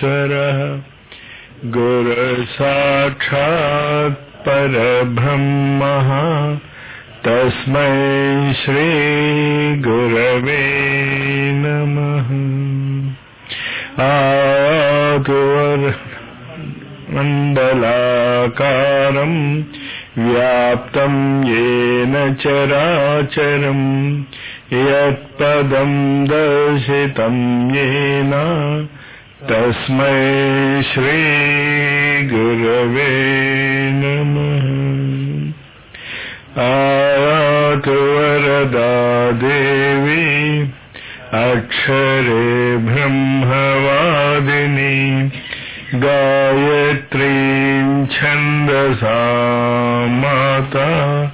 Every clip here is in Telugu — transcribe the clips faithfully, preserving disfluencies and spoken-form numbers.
परमेश्वरः गुरुसाक्षात् परब्रह्मः तस्मै श्री गुरवे नमः। आतुर् मण्डलाकारं व्याप्तं येन चराचरं यत्पदं दर्शितं येन तस्मै श्री गुरवे नमः। आयातु वरदा देवी अक्षरे ब्रह्मवादिनी गायत्रीं छन्दसा माता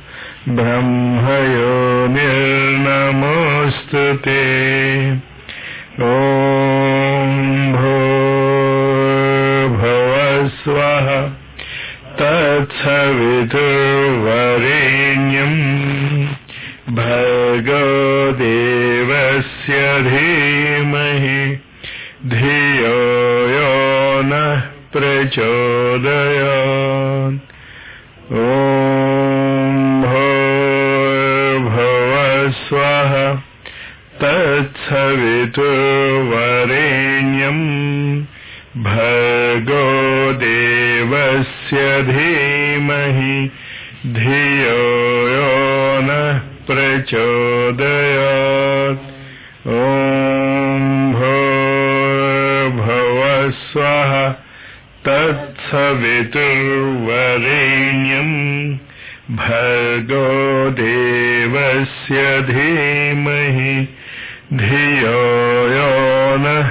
ब्रह्मयोनिर्नमोऽस्तुते। ॐ भूर्भुवस्वः तत्सवितुर्वरेण्यं भर्गो देवस्य धीमहि धियो यो नः प्रचोदयात्। ॐ भूर्भुवस्वः तत्सवितुर्वरेण्यं भर्गो देवस्य धीमहि धियो यो नः प्रचोदयात्। ॐ भूर्भुवस्वः तत्सवितुर्वरेण्यं भर्गो देवस्य धीमहि धियो यो नः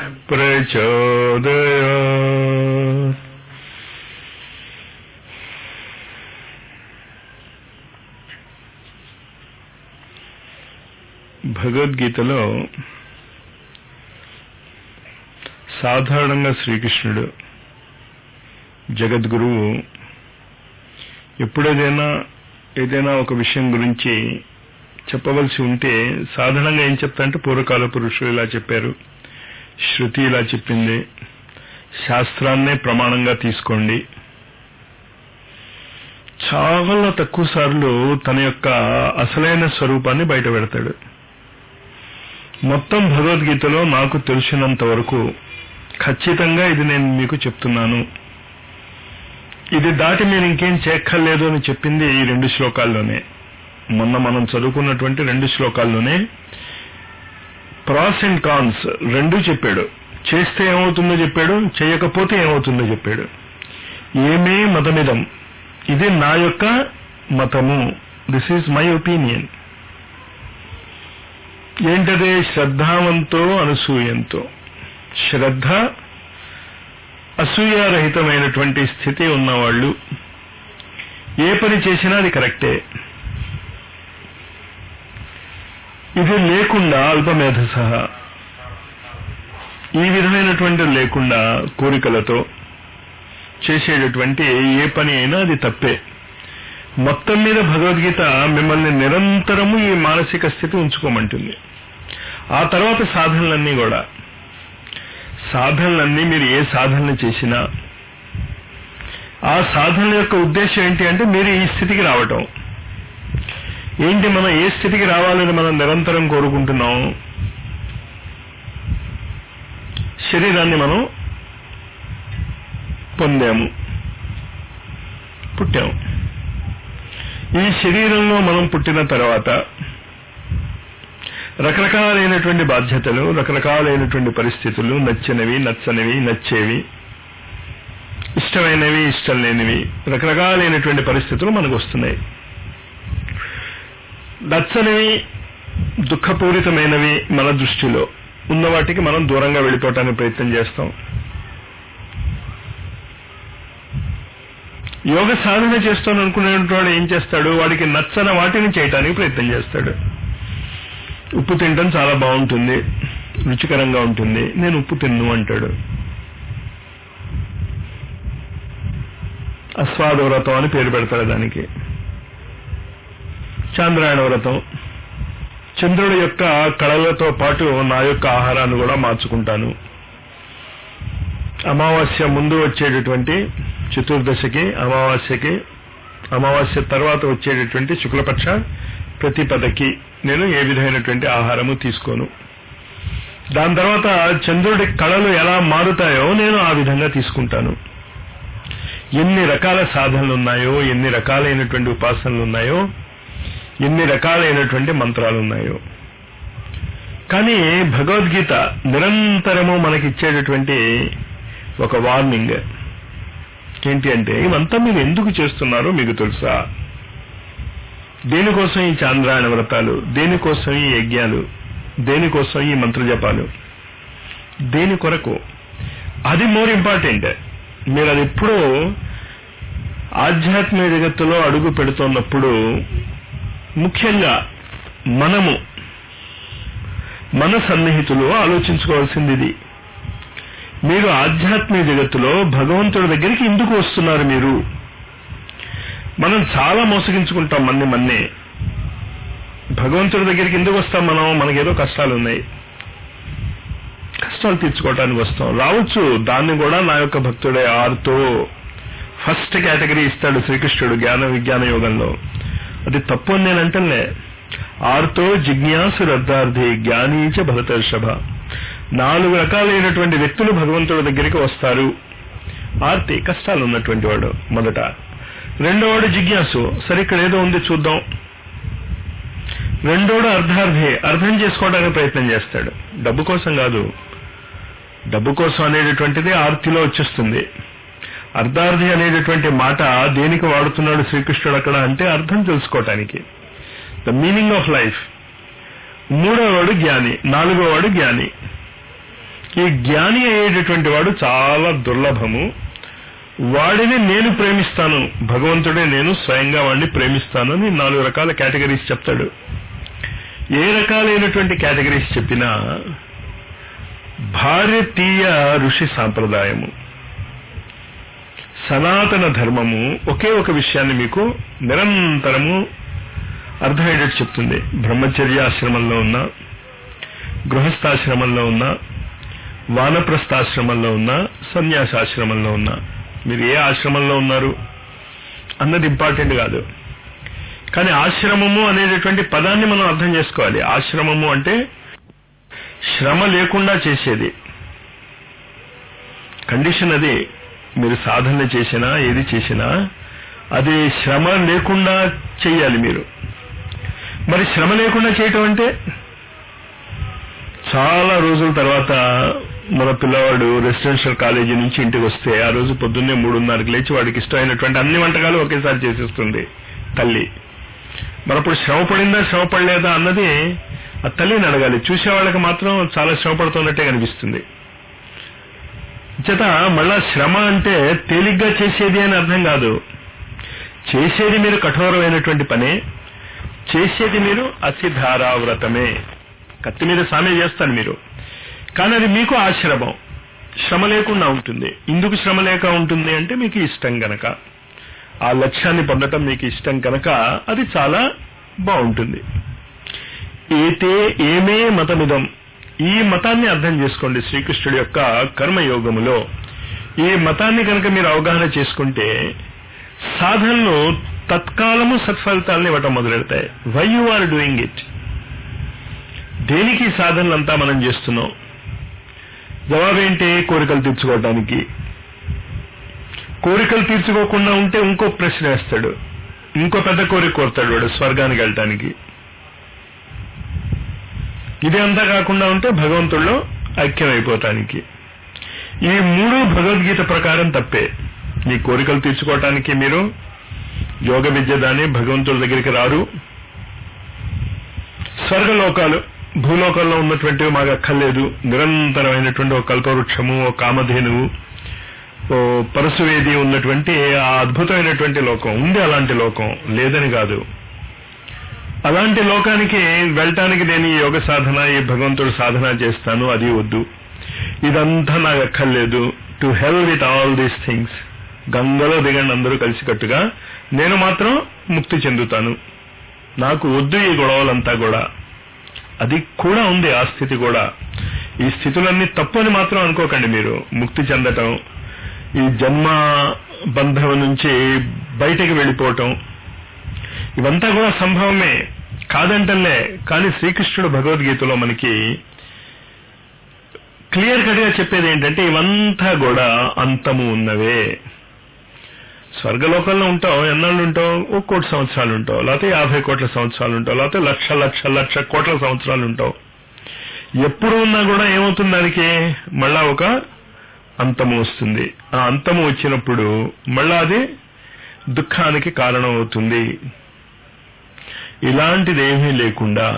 प्रचोदयात्। భగవద్గీతలో సాధారణంగా శ్రీకృష్ణుడు జగద్గురువు ఎప్పుడేదైనా ఏదైనా ఒక విషయం గురించి చెప్పవలసి ఉంటే సాధారణంగా ఏం చెప్తారంటే పూర్వకాల పురుషులు ఇలా చెప్పారు, శృతి ఇలా చెప్పింది, శాస్త్రాన్నే ప్రమాణంగా తీసుకోండి. చాలా తక్కువ సార్లు తన యొక్క అసలైన స్వరూపాన్ని బయట పెడతాడు. మొత్తం భగవద్గీతలో నాకు తెలిసినంత వరకు ఖచ్చితంగా ఇది నేను మీకు చెప్తున్నాను, ఇది దాటి మీరు ఇంకేం చేయక్కర్లేదు అని చెప్పింది ఈ రెండు శ్లోకాల్లోనే. మొన్న మనం చదువుకున్నటువంటి రెండు శ్లోకాల్లోనే ప్రాస్ అండ్ కాన్స్ రెండూ చెప్పాడు. చేస్తే ఏమవుతుందో చెప్పాడు, చేయకపోతే ఏమవుతుందో చెప్పాడు. ఏమే మతమిదం, ఇది నా యొక్క మతము, దిస్ ఈజ్ మై ఒపీనియన్. ఏంటదే? శ్రద్ధావంతో అనసూయంతో. శ్రద్ధ అసూయారహితమైనటువంటి స్థితి ఉన్నవాళ్ళు ఏ పని చేసినా అది కరెక్టే. ఇది లేకుండా అల్పమేధసహ, ఈ విధమైనటువంటి లేకుండా కోరికలతో చేసేటటువంటి ఏ పని అయినా అది తప్పే. మొత్తం మీద భగవద్గీత మిమ్మల్ని నిరంతరము ఈ మానసిక స్థితి ఉంచుకోమంటుంది. ఆ తర్వాత సాధనలన్నీ కూడా, సాధనలన్నీ మీరు ఏ సాధనలు చేసినా ఆ సాధన యొక్క ఉద్దేశం ఏంటి అంటే మీరు ఈ స్థితికి రావటం. ఏంటి, మనం ఏ స్థితికి రావాలని మనం నిరంతరం కోరుకుంటున్నాం? శరీరాన్ని మనం పొందాము, పుట్టాము. ఈ శరీరంలో మనం పుట్టిన తర్వాత రకరకాలైనటువంటి బాధ్యతలు, రకరకాలైనటువంటి పరిస్థితులు, నచ్చినవి నచ్చనివి, నచ్చేవి, ఇష్టమైనవి ఇష్టం లేనివి, రకరకాలైనటువంటి పరిస్థితులు మనకు వస్తున్నాయి. నచ్చనివి, దుఃఖపూరితమైనవి మన దృష్టిలో ఉన్న వాటికి మనం దూరంగా వెళ్ళిపోవటానికి ప్రయత్నం చేస్తాం. యోగ సాధన చేస్తాను అనుకునేటువంటి వాడు ఏం చేస్తాడు? వాడికి నచ్చని వాటిని చేయటానికి ప్రయత్నం చేస్తాడు. ఉప్పు తినటం చాలా బాగుంటుంది, రుచికరంగా ఉంటుంది, నేను ఉప్పు తిన్ను అంటాడు. అస్వాద వ్రతం అని పేరు పెడతాడు దానికి. చాంద్రాయణ వ్రతం, చంద్రుడి యొక్క కళలతో పాటు నా యొక్క ఆహారాన్ని కూడా మార్చుకుంటాను. అమావాస్య ముందు వచ్చేటటువంటి చతుర్దశికి, అమావాస్యకి, అమావాస్య తర్వాత వచ్చేటటువంటి శుక్లపక్ష ప్రతిపదకి నేను ఏ విధమైనటువంటి ఆహారము తీసుకోను. దాని తర్వాత చంద్రుడి కళలు ఎలా మారుతాయో నేను ఆ విధంగా తీసుకుంటాను. ఎన్ని రకాల సాధనలు ఉన్నాయో, ఎన్ని రకాలైనటువంటి ఉపాసనలు ఉన్నాయో, ఎన్ని రకాలైనటువంటి మంత్రాలు ఉన్నాయో. కానీ భగవద్గీత నిరంతరము మనకిచ్చేటటువంటి ఒక వార్నింగ్ ఏంటి అంటే, ఇవంతా మీరు ఎందుకు చేస్తున్నారో మీకు తెలుసా? దేనికోసం ఈ చాంద్రాయణ వ్రతాలు, దేనికోసం ఈ యజ్ఞాలు, దేనికోసం ఈ మంత్రజపాలు, దేని కొరకు? అది మోర్ ఇంపార్టెంట్. మీరు అది ఎప్పుడూ ఆధ్యాత్మిక జగత్తులో అడుగు పెడుతున్నప్పుడు ముఖ్యంగా మనము మన సన్నిహితులు ఆలోచించుకోవాల్సింది ఇది. మీరు ఆధ్యాత్మిక జగత్తులో భగవంతుడి దగ్గరికి ఎందుకు వస్తున్నారు? మీరు మనం చాలా మోసగించుకుంటాం మన్ని మన్నే. భగవంతుడి దగ్గరికి ఎందుకు వస్తాం మనం? మనకేదో కష్టాలు ఉన్నాయి, కష్టాలు తీర్చుకోవటానికి వస్తాం. రావచ్చు, దాన్ని కూడా నా యొక్క భక్తుడే ఆర్తో ఫస్ట్ కేటగిరీ ఇస్తాడు శ్రీకృష్ణుడు జ్ఞాన విజ్ఞాన యోగంలో. అది తప్పు అని నేను అంటలే. ఆర్తో జిజ్ఞాసు రద్దార్థి జ్ఞానీచ భరతర్షభ. నాలుగు రకాలైనటువంటి వ్యక్తులు భగవంతుడి దగ్గరికి వస్తారు. ఆర్తి కష్టాలు ఉన్నటువంటి వాడు మొదట. రెండోవాడు జిజ్ఞాసు, సరే ఇక్కడ ఏదో ఉంది చూద్దాం. రెండోడు అర్ధార్థి, అర్థం చేసుకోవడానికి ప్రయత్నం చేస్తాడు. డబ్బు కోసం కాదు, డబ్బు కోసం అనేటటువంటిది ఆర్తిలో వచ్చేస్తుంది. అర్ధార్థి అనేటటువంటి మాట దేనికి వాడుతున్నాడు శ్రీకృష్ణుడు అక్కడ అంటే అర్థం తెలుసుకోవటానికి, ద మీనింగ్ ఆఫ్ లైఫ్. మూడోవాడు జ్ఞాని, నాలుగోవాడు జ్ఞాని. ఈ జ్ఞాని అయ్యేటటువంటి వాడు చాలా దుర్లభము. వాడిని నేను ప్రేమిస్తాను, భగవంతుడే నేను స్వయంగా వాడిని ప్రేమిస్తాను అని నాలుగు రకాల కేటగిరీస్ చెప్తాడు. ఏ రకాలైనటువంటి కేటగిరీస్ చెప్పినా భారతీయ ఋషి సాంప్రదాయము, సనాతన ధర్మము ఒకే ఒక విషయాన్ని మీకు నిరంతరము అర్థమయ్యేటట్టు చెప్తుంది. బ్రహ్మచర్యాశ్రమంలో ఉన్నా, గృహస్థాశ్రమంలో ఉన్నా, వానప్రస్థాశ్రమంలో ఉన్నా, సన్యాసాశ్రమంలో ఉన్నా, మీరు ఏ ఆశ్రమంలో ఉన్నారు అన్నది ఇంపార్టెంట్ కాదు. కానీ ఆశ్రమము అనేటటువంటి పదాన్ని మనం అర్థం చేసుకోవాలి. ఆశ్రమము అంటే శ్రమ లేకుండా చేసేది. కండిషన్ అది. మీరు సాధన చేసినా ఏది చేసినా అది శ్రమ లేకుండా చెయ్యాలి మీరు. మరి శ్రమ లేకుండా చేయటం అంటే చాలా రోజుల తర్వాత మన పిల్లవాడు రెసిడెన్షియల్ కాలేజీ నుంచి ఇంటికి వస్తే ఆ రోజు పొద్దున్నే మూడున్నరకు లేచి వాడికి ఇష్టమైనటువంటి అన్ని వంటకాలు ఒకేసారి చేసేస్తుంది తల్లి. మరప్పుడు శ్రమ పడిందా శ్రమ పడలేదా అన్నది ఆ తల్లిని అడగాలి. చూసేవాళ్ళకి మాత్రం చాలా శ్రమ పడుతున్నట్టే కనిపిస్తుంది. చేత మళ్ళా శ్రమ అంటే తేలిగ్గా చేసేది అని అర్థం కాదు. చేసేది మీరు కఠోరమైనటువంటి పనే, చేసేది మీరు అసిధారావ్రతమే. కత్తి మీద సామే చేస్తాను మీరు, కానీ అది మీకు ఆశ్రమం, శ్రమ లేకుండా ఉంటుంది. ఇందుకు శ్రమ లేక ఉంటుంది అంటే మీకు ఇష్టం గనక, ఆ లక్ష్యాన్ని పొందటం మీకు ఇష్టం కనుక అది చాలా బాగుంటుంది. ఏతే ఏమే మతమిదం, ఈ మతాన్ని అర్థం చేసుకోండి. శ్రీకృష్ణుడి యొక్క కర్మయోగములో ఈ మతాన్ని కనుక మీరు అవగాహన చేసుకుంటే సాధనలు తత్కాలము సత్ఫలితాలను ఇవ్వటం మొదలెడతాయి. Why you are doing it? దేనికి సాధనలంతా మనం చేస్తున్నాం? జవాబేంటి? కోరికలు తీర్చుకోవడానికి. కోరికలు తీర్చుకోకుండా ఉంటే ఇంకో ప్రశ్న వేస్తాడు, ఇంకో పెద్ద కోరిక కోరుతాడు వాడు, స్వర్గానికి వెళ్ళటానికి. ఇది అంతా కాకుండా ఉంటే భగవంతుల్లో ఐక్యమైపోవటానికి. ఈ మూడు భగవద్గీత ప్రకారం తప్పే. మీ కోరికలు తీర్చుకోవటానికి మీరు యోగ విద్య దాని భగవంతుడి దగ్గరికి రారు. స్వర్గలోకాలు భూలోకంలో ఉన్నటువంటివి మాకు అక్కర్లేదు. నిరంతరమైనటువంటి ఒక కల్పవృక్షము, ఒక కామధేనువు, ఓ పరశువేది ఉన్నటువంటి ఆ అద్భుతమైనటువంటి లోకం ఉంది. అలాంటి లోకం లేదని కాదు. అలాంటి లోకానికి వెళ్ళటానికి నేను ఈ యోగ సాధన, ఈ భగవంతుడు సాధన చేస్తాను, అది వద్దు. ఇదంతా నాకు అక్కర్లేదు. To hell with all these things. గంగలో దిగండి అందరూ కలిసికట్టుగా, నేను మాత్రం ముక్తి చెందుతాను, నాకు వద్దు ఈ గొడవలంతా కూడా. అది కూడా ఉంది, ఆ స్థితి కూడా. ఈ స్థితులన్నీ తప్పు అని మాత్రం అనుకోకండి. మీరు ముక్తి చెందటం, ఈ జన్మ బంధం నుంచి బయటకు వెళ్ళిపోవటం, ఇవంతా కూడా సంభవమే, కాదంటలే. కానీ శ్రీకృష్ణుడు భగవద్గీతలో మనకి క్లియర్ కట్ గా చెప్పేది ఏంటంటే ఇవంతా కూడా అంతము ఉన్నవే. స్వర్గలోకంలో ఉంటావు, ఎన్నాళ్ళు ఉంటావు? ఒక కోటి సంవత్సరాలు ఉంటావు, లేకపోతే యాభై కోట్ల సంవత్సరాలు ఉంటావు, లేకపోతే లక్ష లక్ష లక్ష కోట్ల సంవత్సరాలు ఉంటావు. ఎప్పుడు ఉన్నా కూడా ఏమవుతుంది? దానికి మళ్ళా ఒక అంతము వస్తుంది. ఆ అంతము వచ్చినప్పుడు మళ్ళా అది దుఃఖానికి కారణం అవుతుంది. ఇలాంటిది ఏమీ లేకుండా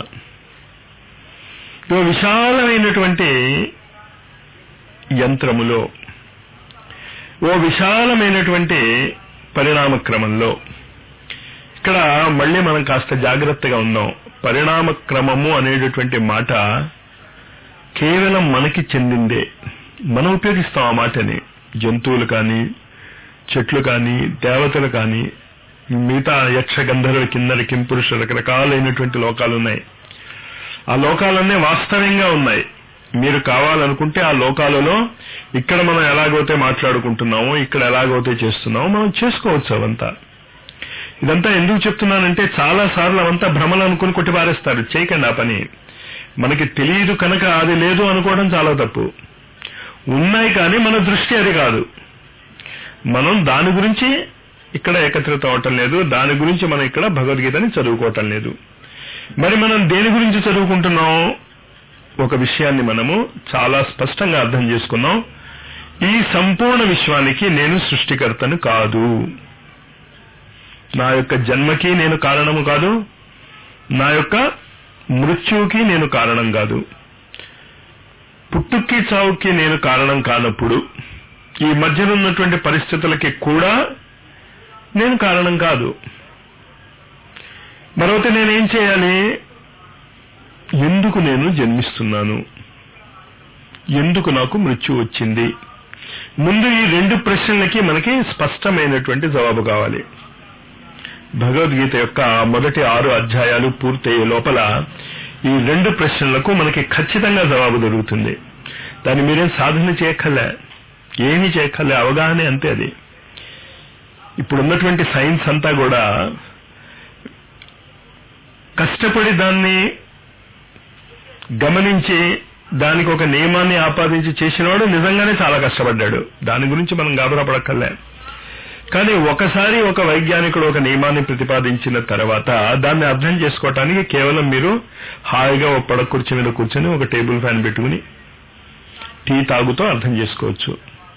ఓ విశాలమైనటువంటి యంత్రములో, ఓ విశాలమైనటువంటి పరిణామ క్రమంలో, ఇక్కడ మళ్ళీ మనం కాస్త జాగ్రత్తగా ఉన్నాం. పరిణామ క్రమము అనేటటువంటి మాట కేవలం మనకి చెందిందే. మనం ఉపయోగిస్తాం ఆ మాటని. జంతువులు కానీ, చెట్లు కానీ, దేవతలు కానీ, మిగతా యక్ష గంధర్వ కిన్నర కింపురుష రకరకాలైనటువంటి లోకాలు ఉన్నాయి. ఆ లోకాలన్నీ వాస్తవంగా ఉన్నాయి. మీరు కావాలనుకుంటే ఆ లోకాలలో ఇక్కడ మనం ఎలాగైతే మాట్లాడుకుంటున్నామో, ఇక్కడ ఎలాగైతే చేస్తున్నామో మనం చేసుకోవచ్చు. అవంతా ఇదంతా ఎందుకు చెప్తున్నానంటే చాలా సార్లు అవంతా భ్రమలు అనుకుని కొట్టిపారేస్తారు. చేయకండి ఆ పని. మనకి తెలియదు కనుక అది లేదు అనుకోవడం చాలా తప్పు. ఉన్నాయి కానీ మన దృష్టి అది కాదు. మనం దాని గురించి ఇక్కడ ఏకత్రిత అవటం లేదు, దాని గురించి మనం ఇక్కడ భగవద్గీతని చదువుకోవటం లేదు. మరి మనం దేని గురించి చదువుకుంటున్నాం? ఒక విషయాన్ని మనము చాలా స్పష్టంగా అర్థం చేసుకున్నాం. ఈ సంపూర్ణ విశ్వానికి నేను సృష్టికర్తను కాదు. నా యొక్క జన్మకి నేను కారణము కాదు, నా యొక్క మృత్యువుకి నేను కారణం కాదు, పుట్టుక్కి చావుకి నేను కారణం కానప్పుడు ఈ మధ్యన ఉన్నటువంటి పరిస్థితులకి కూడా నేను కారణం కాదు. మరొకటి నేనేం చేయాలి? ఎందుకు నేను జన్మిస్తున్నాను, ఎందుకు నాకు మృత్యు వచ్చింది? ముందు ఈ రెండు ప్రశ్నలకి మనకి స్పష్టమైనటువంటి జవాబు కావాలి. భగవద్గీత యొక్క మొదటి ఆరు అధ్యాయాలు పూర్తయ్యే లోపల ఈ రెండు ప్రశ్నలకు మనకి ఖచ్చితంగా జవాబు దొరుకుతుంది. దాన్ని మీరేం సాధన చేయక్కర్లే, ఏమీ చేయక్కర్లే, అవగాహనే అంతే. అది ఇప్పుడున్నటువంటి సైన్స్ అంతా కూడా కష్టపడి దాన్ని గమనించి దానికి ఒక నియమాన్ని ఆపాదించి చేసినవాడు నిజంగానే చాలా కష్టపడ్డాడు. దాని గురించి మనం గాబరాపడక్కర్లే. కానీ ఒకసారి ఒక వైజ్ఞానికుడు ఒక నియమాన్ని ప్రతిపాదించిన తర్వాత దాన్ని అర్థం చేసుకోవటానికి కేవలం మీరు హాయిగా ఒక పడక కుర్చీ మీద కూర్చొని ఒక టేబుల్ ఫ్యాన్ పెట్టుకుని టీ తాగుతూ అర్థం చేసుకోవచ్చు.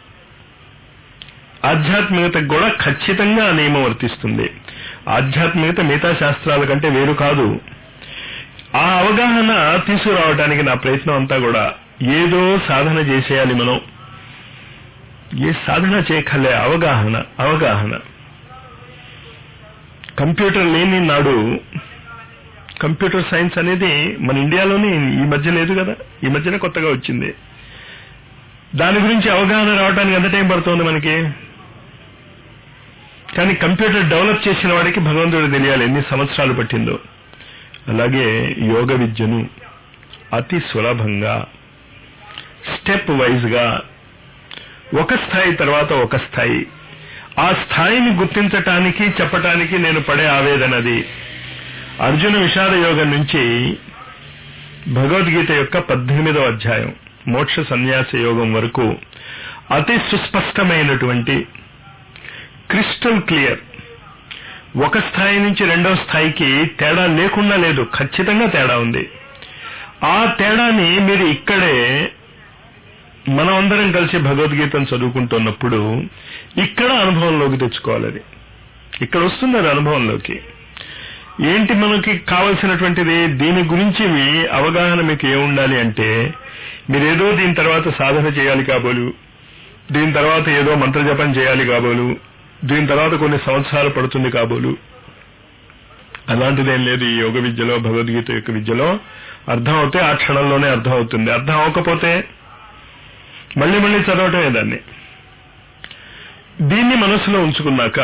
ఆధ్యాత్మికతకు కూడా ఖచ్చితంగా ఆ నియమం వర్తిస్తుంది. ఆధ్యాత్మికత మిగతా శాస్త్రాల కంటే వేరు కాదు. ఆ అవగాహన తీసుకురావడానికి నా ప్రయత్నం అంతా కూడా ఏదో సాధన చేసేయాలి. మనం ఏ సాధన చేయకలే, అవగాహన అవగాహన కంప్యూటర్ లేని నాడు కంప్యూటర్ సైన్స్ అనేది మన ఇండియాలోనే ఈ మధ్య లేదు కదా, ఈ మధ్యనే కొత్తగా వచ్చింది. దాని గురించి అవగాహన రావడానికి ఎంత టైం పడుతుంది మనకి? కానీ కంప్యూటర్ డెవలప్ చేసిన వాడికి భగవంతుడు తెలియాలి ఎన్ని సంవత్సరాలు పట్టిందో. అలాగే యోగ విద్యను అతి సులభంగా స్టెప్ వైజ్ గా ఒక స్థాయి తర్వాత ఒక స్థాయి, ఆ స్థాయిని గుర్తించటానికి చెప్పటానికి నేను పడే ఆవేదనది అర్జున విషాద యోగం నుంచి భగవద్గీత యొక్క పద్దెనిమిదవ అధ్యాయం మోక్ష సన్యాస యోగం వరకు అతి సుస్పష్టమైనటువంటి క్రిస్టల్ క్లియర్. ఒక స్థాయి నుంచి రెండవ స్థాయికి తేడా లేకుండా లేదు, ఖచ్చితంగా తేడా ఉంది. ఆ తేడాని మీరు ఇక్కడే మనం అందరం కలిసి భగవద్గీతను చదువుకుంటున్నప్పుడు ఇక్కడ అనుభవంలోకి తెచ్చుకోవాలి. అది ఇక్కడ వస్తుంది, అది అనుభవంలోకి. ఏంటి మనకి కావలసినటువంటిది? దీని గురించి మీ అవగాహన మీకు ఏముండాలి అంటే, మీరేదో దీని తర్వాత సాధన చేయాలి కాబోలు, దీని తర్వాత ఏదో మంత్రజపం చేయాలి కాబోలు, దీని తర్వాత కొన్ని సంవత్సరాలు పడుతుంది కాబోలు. అలాంటిదేం లేదు. ఈ యోగ విద్యలో, భగవద్గీత యొక్క విద్యలో అర్థం అవుతే ఆ క్షణంలోనే అర్థం అవుతుంది. అర్థం అవ్వకపోతే మళ్ళీ మళ్ళీ చదవటమే దాన్ని. దీన్ని మనసులో ఉంచుకున్నాక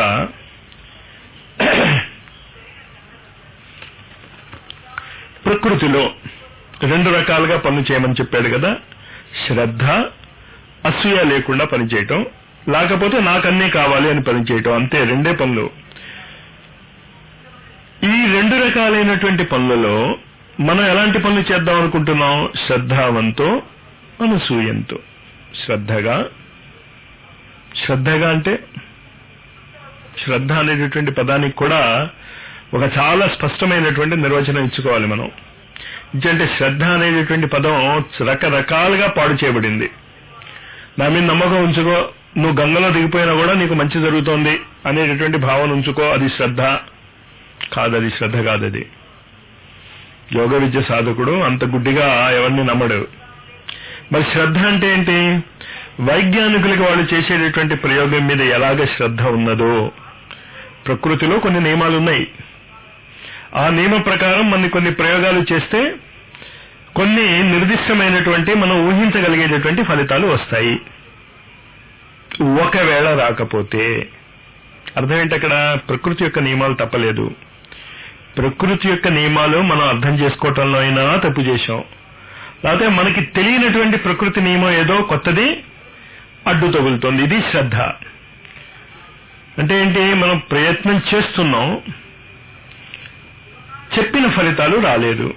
ప్రకృతిలో రెండు రకాలుగా పనులు చేయమని చెప్పాడు కదా. శ్రద్ధ, అసూయ లేకుండా పనిచేయటం, లేకపోతే నాకన్నీ కావాలి అని పనిచేయటం, అంతే. రెండే పనులు. ఈ రెండు రకాలైనటువంటి పనులలో మనం ఎలాంటి పనులు చేద్దాం అనుకుంటున్నాం? శ్రద్ధావంతో, అనసూయంతో. శ్రద్ధగా, శ్రద్ధగా అంటే శ్రద్ధ అనేటటువంటి పదానికి కూడా ఒక చాలా స్పష్టమైనటువంటి నిర్వచనం ఇచ్చుకోవాలి మనం. అంటే శ్రద్ధ అనేటటువంటి పదం రకరకాలుగా పాడు చేయబడింది. నా మీద నమ్మకం ఉంచుకో, నువ్వు గంగలో దిగిపోయినా కూడా నీకు మంచి జరుగుతోంది అనేటటువంటి భావన ఉంచుకో, అది శ్రద్ధ కాదది. శ్రద్ధ కాదది. యోగ విద్య సాధకుడు అంత గుడ్డిగా ఎవరిని నమ్మడు. మరి శ్రద్ధ అంటే ఏంటి? వైజ్ఞానికులకి వాళ్ళు చేసేటటువంటి ప్రయోగం మీద ఎలాగ శ్రద్ధ ఉన్నదో, ప్రకృతిలో కొన్ని నియమాలు ఉన్నాయి. ఆ నియమ ప్రకారం మన కొన్ని ప్రయోగాలు చేస్తే కొన్ని నిర్దిష్టమైనటువంటి మనం ఊహించగలిగేటటువంటి ఫలితాలు వస్తాయి. ఒకవేళ రాకపోతే అర్థం ఏంటి? అక్కడ ప్రకృతి యొక్క నియమాలు తప్పలేదు. ప్రకృతి యొక్క నియమాలు మనం అర్థం చేసుకోవటంలో అయినా తప్పు చేశాం, లేకపోతే మనకి తెలియనటువంటి ప్రకృతి నియమం ఏదో కొత్తది అడ్డు తగులుతోంది. ఇది శ్రద్ధ అంటే ఏంటి? మనం ప్రయత్నం చేస్తున్నాం, చెప్పిన ఫలితాలు రాలేదు.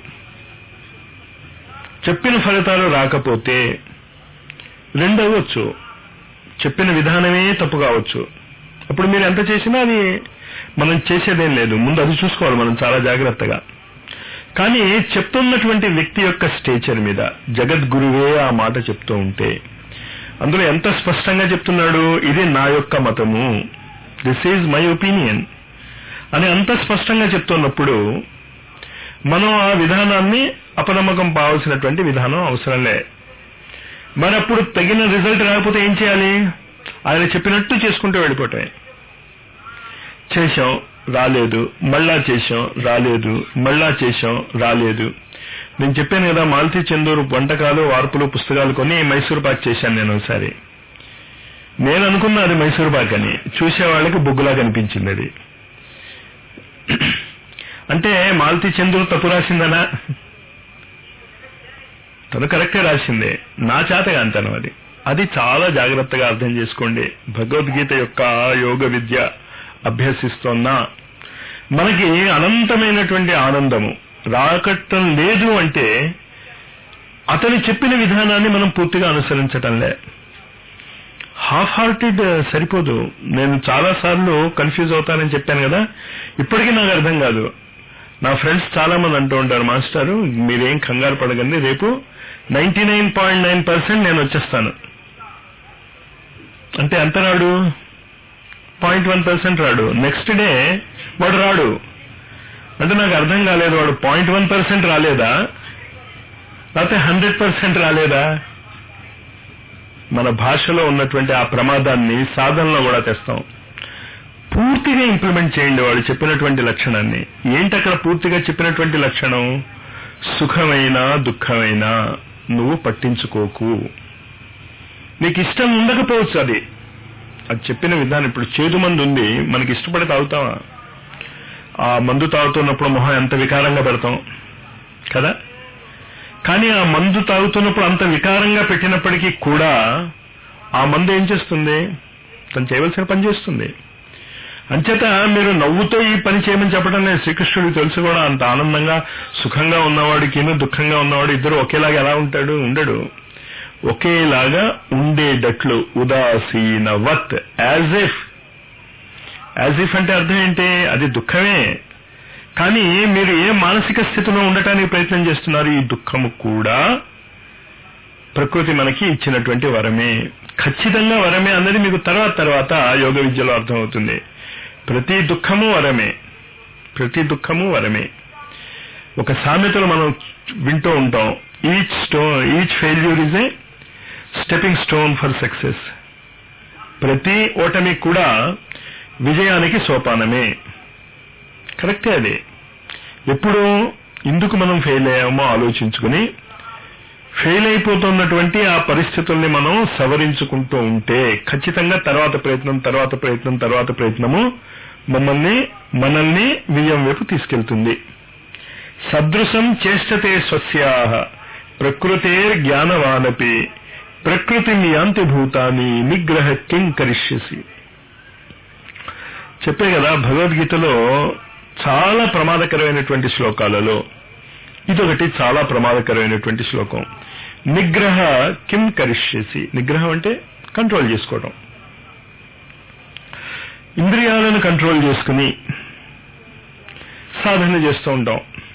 చెప్పిన ఫలితాలు రాకపోతే రెండవచ్చు, చెప్పిన విధానమే తప్పు కావచ్చు. అప్పుడు మీరు ఎంత చేసినా అది మనం చేసేదేం లేదు. ముందు అది చూసుకోవాలి మనం చాలా జాగ్రత్తగా. కానీ చెప్తున్నటువంటి వ్యక్తి యొక్క స్టేచర్ మీద జగద్గురువే ఆ మాట చెప్తూ ఉంటే అందులో ఎంత స్పష్టంగా చెప్తున్నాడు? ఇది నా యొక్క మతము, దిస్ ఈజ్ మై ఒపీనియన్ అని అంత స్పష్టంగా చెప్తున్నప్పుడు మనం ఆ విధానాన్ని అపనమ్మకం పావాల్సినటువంటి విధానం అవసరంలే. మరి అప్పుడు తగిన రిజల్ట్ రాకపోతే ఏం చేయాలి? ఆయన చెప్పినట్టు చేసుకుంటూ వెళ్ళిపోతాయి. చేశాం, రాలేదు, మళ్ళా చేశాం, రాలేదు, మళ్ళా చేశాం, రాలేదు. నేను చెప్పాను కదా, మాలతీ చందూరు వంటకాలు, వార్పులు, పుస్తకాలు కొని మైసూర్ పాక్ చేశాను నేను ఒకసారి. నేను అనుకున్నా అది మైసూర్ పాక్ అని, చూసే వాళ్ళకి బొగ్గులా కనిపించింది అది. అంటే మాలతీ చందూరు తప్పు రాసిందనా? తను కరెక్టే రాసిందే, నా చేతగా అంటాను అది. అది చాలా జాగ్రత్తగా అర్థం చేసుకోండి. భగవద్గీత యొక్క యోగ విద్య అభ్యసిస్తున్నా మనకి అనంతమైనటువంటి ఆనందము రాకట్టం లేదు అంటే అతను చెప్పిన విధానాన్ని మనం పూర్తిగా అనుసరించటంలే. హాఫ్ హార్టెడ్ సరిపోదు. నేను చాలా సార్లు కన్ఫ్యూజ్ అవుతానని చెప్పాను కదా, ఇప్పటికీ నాకు అర్థం కాదు. నా ఫ్రెండ్స్ చాలా మంది అంటూ ఉంటారు, మాస్టారు మీరేం కంగారు పడకండి, రేపు ninety nine point nine percent నేను వచ్చేస్తాను అంటే ఎంత రాడు? పాయింట్ వన్ పర్సెంట్ రాడు. నెక్స్ట్ డే వాడు రాడు అంటే నాకు అర్థం కాలేదు, వాడు పాయింట్ వన్ పర్సెంట్ రాలేదా లేకపోతే హండ్రెడ్ పర్సెంట్ రాలేదా? మన భాషలో ఉన్నటువంటి ఆ ప్రమాదాన్ని సాధనలో కూడా తెస్తాం. పూర్తిగా ఇంప్లిమెంట్ చేయండి వాడు చెప్పినటువంటి లక్షణాన్ని. ఏంటి అక్కడ పూర్తిగా చెప్పినటువంటి లక్షణం? సుఖమైనా దుఃఖమైనా నువ్వు పట్టించుకోకు. నీకు ఇష్టం ఉండకపోవచ్చు అది అది చెప్పిన విధానం. ఇప్పుడు చేదు మందు ఉంది, మనకి ఇష్టపడి తాగుతావా? ఆ మందు తాగుతున్నప్పుడు మొహం ఎంత వికారంగా పెడతాం కదా. కానీ ఆ మందు తాగుతున్నప్పుడు అంత వికారంగా పెట్టినప్పటికీ కూడా ఆ మందు ఏం చేస్తుంది? తను చేయవలసిన పని చేస్తుంది. అంచేత మీరు నవ్వుతో ఈ పని చేయమని చెప్పడం లేదు. శ్రీకృష్ణుడికి తెలుసు కూడా, అంత ఆనందంగా సుఖంగా ఉన్నవాడికి దుఃఖంగా ఉన్నవాడు ఇద్దరు ఒకేలాగా ఎలా ఉంటాడు? ఉండడు. ఒకేలాగా ఉండేటట్లు ఉదాసీనవత్, యాజ్ ఇఫ్. యాజ్ ఇఫ్ అంటే అర్థం ఏంటి? అది దుఃఖమే, కానీ మీరు ఏ మానసిక స్థితిలో ఉండటానికి ప్రయత్నం చేస్తున్నారు? ఈ దుఃఖము కూడా ప్రకృతి మనకి ఇచ్చినటువంటి వరమే, ఖచ్చితంగా వరమే అన్నది మీకు తర్వాత తర్వాత యోగ విద్యలో అర్థమవుతుంది. ప్రతి దుఃఖము వరమే, ప్రతి దుఃఖము వరమే. ఒక సామెతలు మనం వింటూ ఉంటాం, each stone each failure is a stepping stone for success. ప్రతి ఓటమి కూడా విజయానికి సోపానమే. కరెక్టే అది. ఎప్పుడు ఇందుకు మనం ఫెయిల్ అయ్యామో ఆలోచించుకుని ఫెయిల్ అయిపోతున్నటువంటి ఆ పరిస్థితుల్ని మనం సవరించుకుంటూ ఉంటే ఖచ్చితంగా తర్వాత ప్రయత్నం తర్వాత ప్రయత్నం తర్వాత ప్రయత్నము మమ్మల్ని మనల్ని విజయం వైపు తీసుకెళ్తుంది. సదృశం చేష్టతే స్వస్యాః ప్రకృతేర్ జ్ఞానవానపి ప్రకృతి యాంతి భూతాని నిగ్రహ కిం కరిష్యసి. చెప్పే కదా భగవద్గీతలో చాలా ప్రమాదకరమైనటువంటి శ్లోకాలలో ఇదొకటి చాలా ప్రమాదకరమైనటువంటి శ్లోకం. నిగ్రహ కిం కరిష్యసి. నిగ్రహం అంటే కంట్రోల్ చేసుకోవడం. ఇంద్రియాలను కంట్రోల్ చేసుకుని సాధన చేస్తూ ఉంటాం.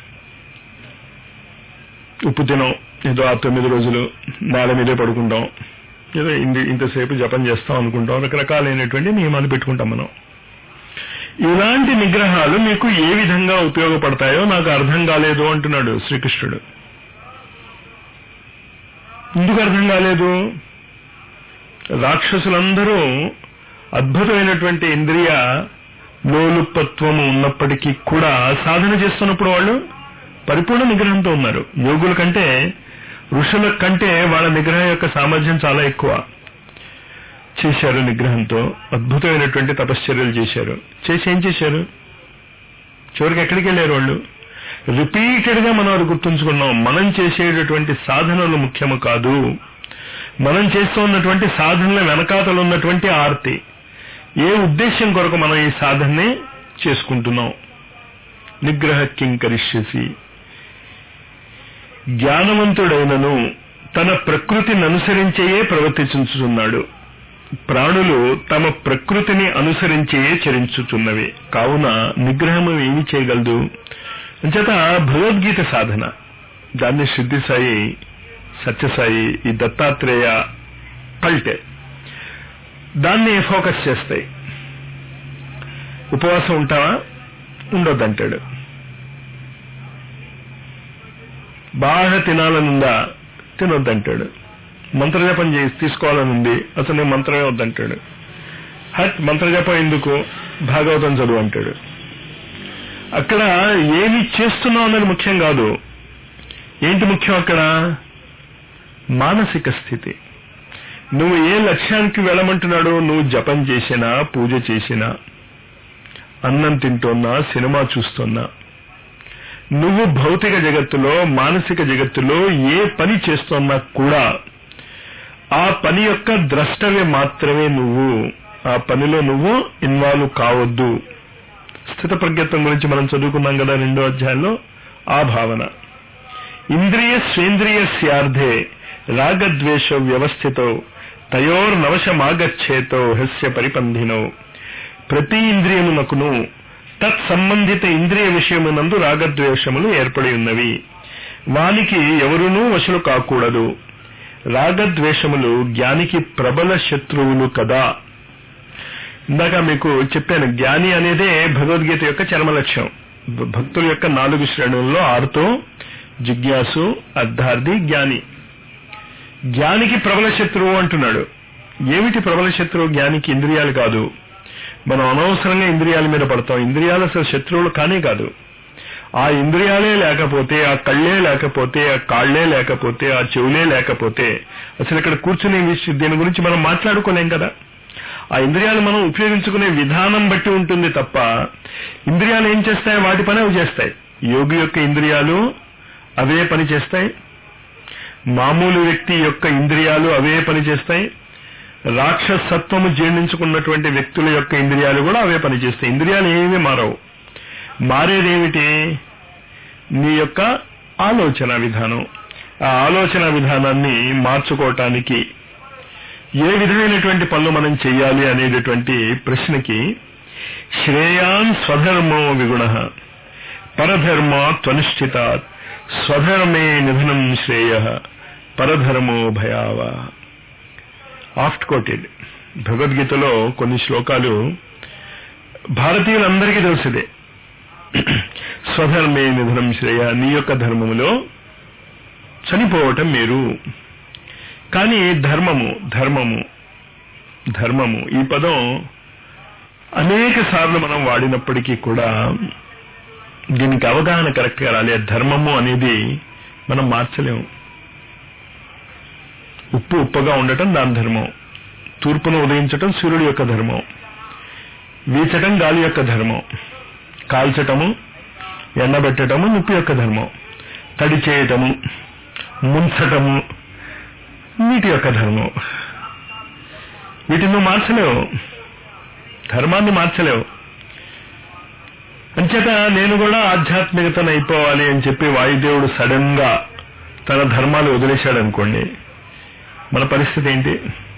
ఉప్పు తినం, ఏదో ఆ తొమ్మిది రోజులు నేల మీదే పడుకుంటాం, ఏదో ఇంతసేపు జపం చేస్తాం అనుకుంటాం, రకరకాలైనటువంటి నియమాలు పెట్టుకుంటాం మనం. ఇలాంటి నిగ్రహాలు మీకు ఏ విధంగా ఉపయోగపడతాయో నాకు అర్థం కాలేదు అంటున్నాడు శ్రీకృష్ణుడు. ఎందుకు అర్థం కాలేదు? రాక్షసులందరూ అద్భుతమైనటువంటి ఇంద్రియ లోలుపత్వము ఉన్నప్పటికీ కూడా సాధన చేస్తున్నప్పుడు వాళ్ళు పరిపూర్ణ నిగ్రహంతో ఉన్నారు. యోగుల కంటే ఋషుల కంటే వాళ్ళ నిగ్రహం యొక్క సామర్థ్యం చాలా ఎక్కువ. చేశారు నిగ్రహంతో, అద్భుతమైనటువంటి తపశ్చర్యలు చేశారు. చేసి ఏం చేశారు? చివరికి ఎక్కడికి వెళ్ళారు వాళ్ళు? రిపీటెడ్ గా మనం అది గుర్తుంచుకున్నాం. మనం చేసేటటువంటి సాధనలు ముఖ్యము కాదు, మనం చేస్తూ ఉన్నటువంటి సాధనల వెనకాతలు ఉన్నటువంటి ఆర్తి, ఏ ఉద్దేశం కొరకు మనం ఈ సాధనని చేసుకుంటున్నాం. నిగ్రహ కిం కరిష్యసి. జ్ఞానవంతుడైనను తన ప్రకృతిని అనుసరించేయే ప్రవర్తించుచున్నాడు. ప్రాణులు తమ ప్రకృతిని అనుసరించేయే చరించుచున్నవి. కావున నిగ్రహము ఏమి చేయగలదు? అంచేత భగవద్గీత సాధన, దాన్ని సిద్ధి సాయి, సత్యసాయి, ఈ దత్తాత్రేయ కల్టే దాన్ని ఫోకస్ చేస్తాయి. ఉపవాసం ఉంటావా? ఉండొద్దంటాడు. బాగా తినాలనుందా? తినొద్దంటాడు. మంత్రజపం చేసి తీసుకోవాలనుంది, అసలు నేను మంత్రమే వద్దంటాడు. హట్ మంత్రజపం ఎందుకు? భాగవతం చదువు అంటాడు. అక్కడ ఏమి చేస్తున్నావు అన్నది ముఖ్యం కాదు. ఏంటి ముఖ్యం అక్కడ? మానసిక స్థితి. నువ్వు ఏ లక్ష్యానికి వెళ్ళమంటున్నాడు? నువ్వు జపం చేసినా, పూజ చేసినా, అన్నం తింటున్నా, సినిమా చూస్తున్నా, నువ్వు భౌతిక జగత్తులో, మానసిక జగత్తులో ఏ పని చేస్తున్నా కూడా ఆ పని యొక్క ద్రష్టవ్య మాత్రమే నువ్వు. ఆ పనిలో నువ్వు ఇన్వాల్వ్ కావద్దు. స్థిత ప్రజ్ఞత్వం గురించి మనం చదువుకున్నాం కదా రెండో అధ్యాయంలో. ఆ భావన. ఇంద్రియ స్వేంద్రియ స్యార్థే రాగద్వేష వ్యవస్థితో తయోర్నవశమాగచ్చేతో హస్య పరిపంధినో. ప్రతి ఇంద్రియమునకును తత్సంబంధిత ఇంద్రియ విషయమునందు రాగద్వేషములు ఏర్పడి ఉన్నవి. వానికి ఎవరునూ వశులు కాకూడదు. రాగద్వేషములు జ్ఞానికి ప్రబల శత్రువులు కదా. ఇందాక మీకు చెప్పాను, జ్ఞాని అనేదే భగవద్గీత యొక్క చరమ లక్ష్యం. భక్తుల యొక్క నాలుగు శ్రేణుల్లో ఆరుతో జిజ్ఞాసు, అర్ధార్థి, జ్ఞాని. జ్ఞానికి ప్రబల శత్రువు అంటున్నాడు. ఏమిటి ప్రబల శత్రువు? జ్ఞానికి ఇంద్రియాలు కాదు. మనం అనవసరంగా ఇంద్రియాల మీద పడతాం. ఇంద్రియాలు అసలు శత్రువులు కానే కాదు. ఆ ఇంద్రియాలే లేకపోతే, ఆ కళ్ళే లేకపోతే, ఆ కాళ్లే లేకపోతే, ఆ చెవులే లేకపోతే అసలు ఇక్కడ కూర్చునే విషయం దీని గురించి మనం మాట్లాడుకోలేం కదా. ఆ ఇంద్రియాలు మనం ఉపయోగించుకునే విధానం బట్టి ఉంటుంది తప్ప ఇంద్రియాలు ఏం చేస్తాయి? వాటి పని అవి చేస్తాయి. యోగి యొక్క ఇంద్రియాలు అవే పని చేస్తాయి. మామూలు వ్యక్తి యొక్క ఇంద్రియాలు అవే పని చేస్తాయి. రాక్షసత్వము జీర్ణించుకున్నటువంటి వ్యక్తుల యొక్క ఇంద్రియాలు కూడా అవే పని చేస్తాయి. ఇంద్రియాలు ఏమీ మారవు. మారేదేమిటి? నీ యొక్క ఆలోచన విధానం. ఆ ఆలోచన విధానాన్ని మార్చుకోవటానికి ఏ విధమైనటువంటి పనులు మనం చెయ్యాలి అనేటటువంటి ప్రశ్నకి శ్రేయాన్ స్వధర్మో విగుణః పరధర్మాత్వనుష్ఠితాత్ స్వధర్మే నిధనం శ్రేయః పరధర్మో భయావ. ఆఫ్ట్ కోటెడ్. భగవద్గీతలో కొన్ని శ్లోకాలు భారతీయులందరికీ తెలిసిదే. స్వధర్మే నిధనం శ్రేయ. నీ యొక్క ధర్మములో చనిపోవటం మీరు. కానీ ధర్మము ధర్మము ధర్మము ఈ పదం అనేక సార్లు మనం వాడినప్పటికీ కూడా దీనికి అవగాహన కరెక్ట్ గా రాలే. ధర్మము అనేది మనం మార్చలేము. ఉప్పు ఉప్పగా ఉండటం దాని ధర్మం. తూర్పును ఉదయించటం సూర్యుడి యొక్క ధర్మం. వీచటం గాలి యొక్క ధర్మం. కాల్చటము, ఎండబెట్టటము నిప్పు యొక్క ధర్మం. తడి చేయటము, ముంచటము, వీటి యొక్క ధర్మం. వీటిని నువ్వు మార్చలేవు, ధర్మాన్ని మార్చలేవు. అంచేత నేను కూడా ఆధ్యాత్మికతను అయిపోవాలి అని చెప్పి వాయుదేవుడు సడన్ గా తన ధర్మాలు వదిలేశాడు అనుకోండి, మన పరిస్థితి ఏంటి?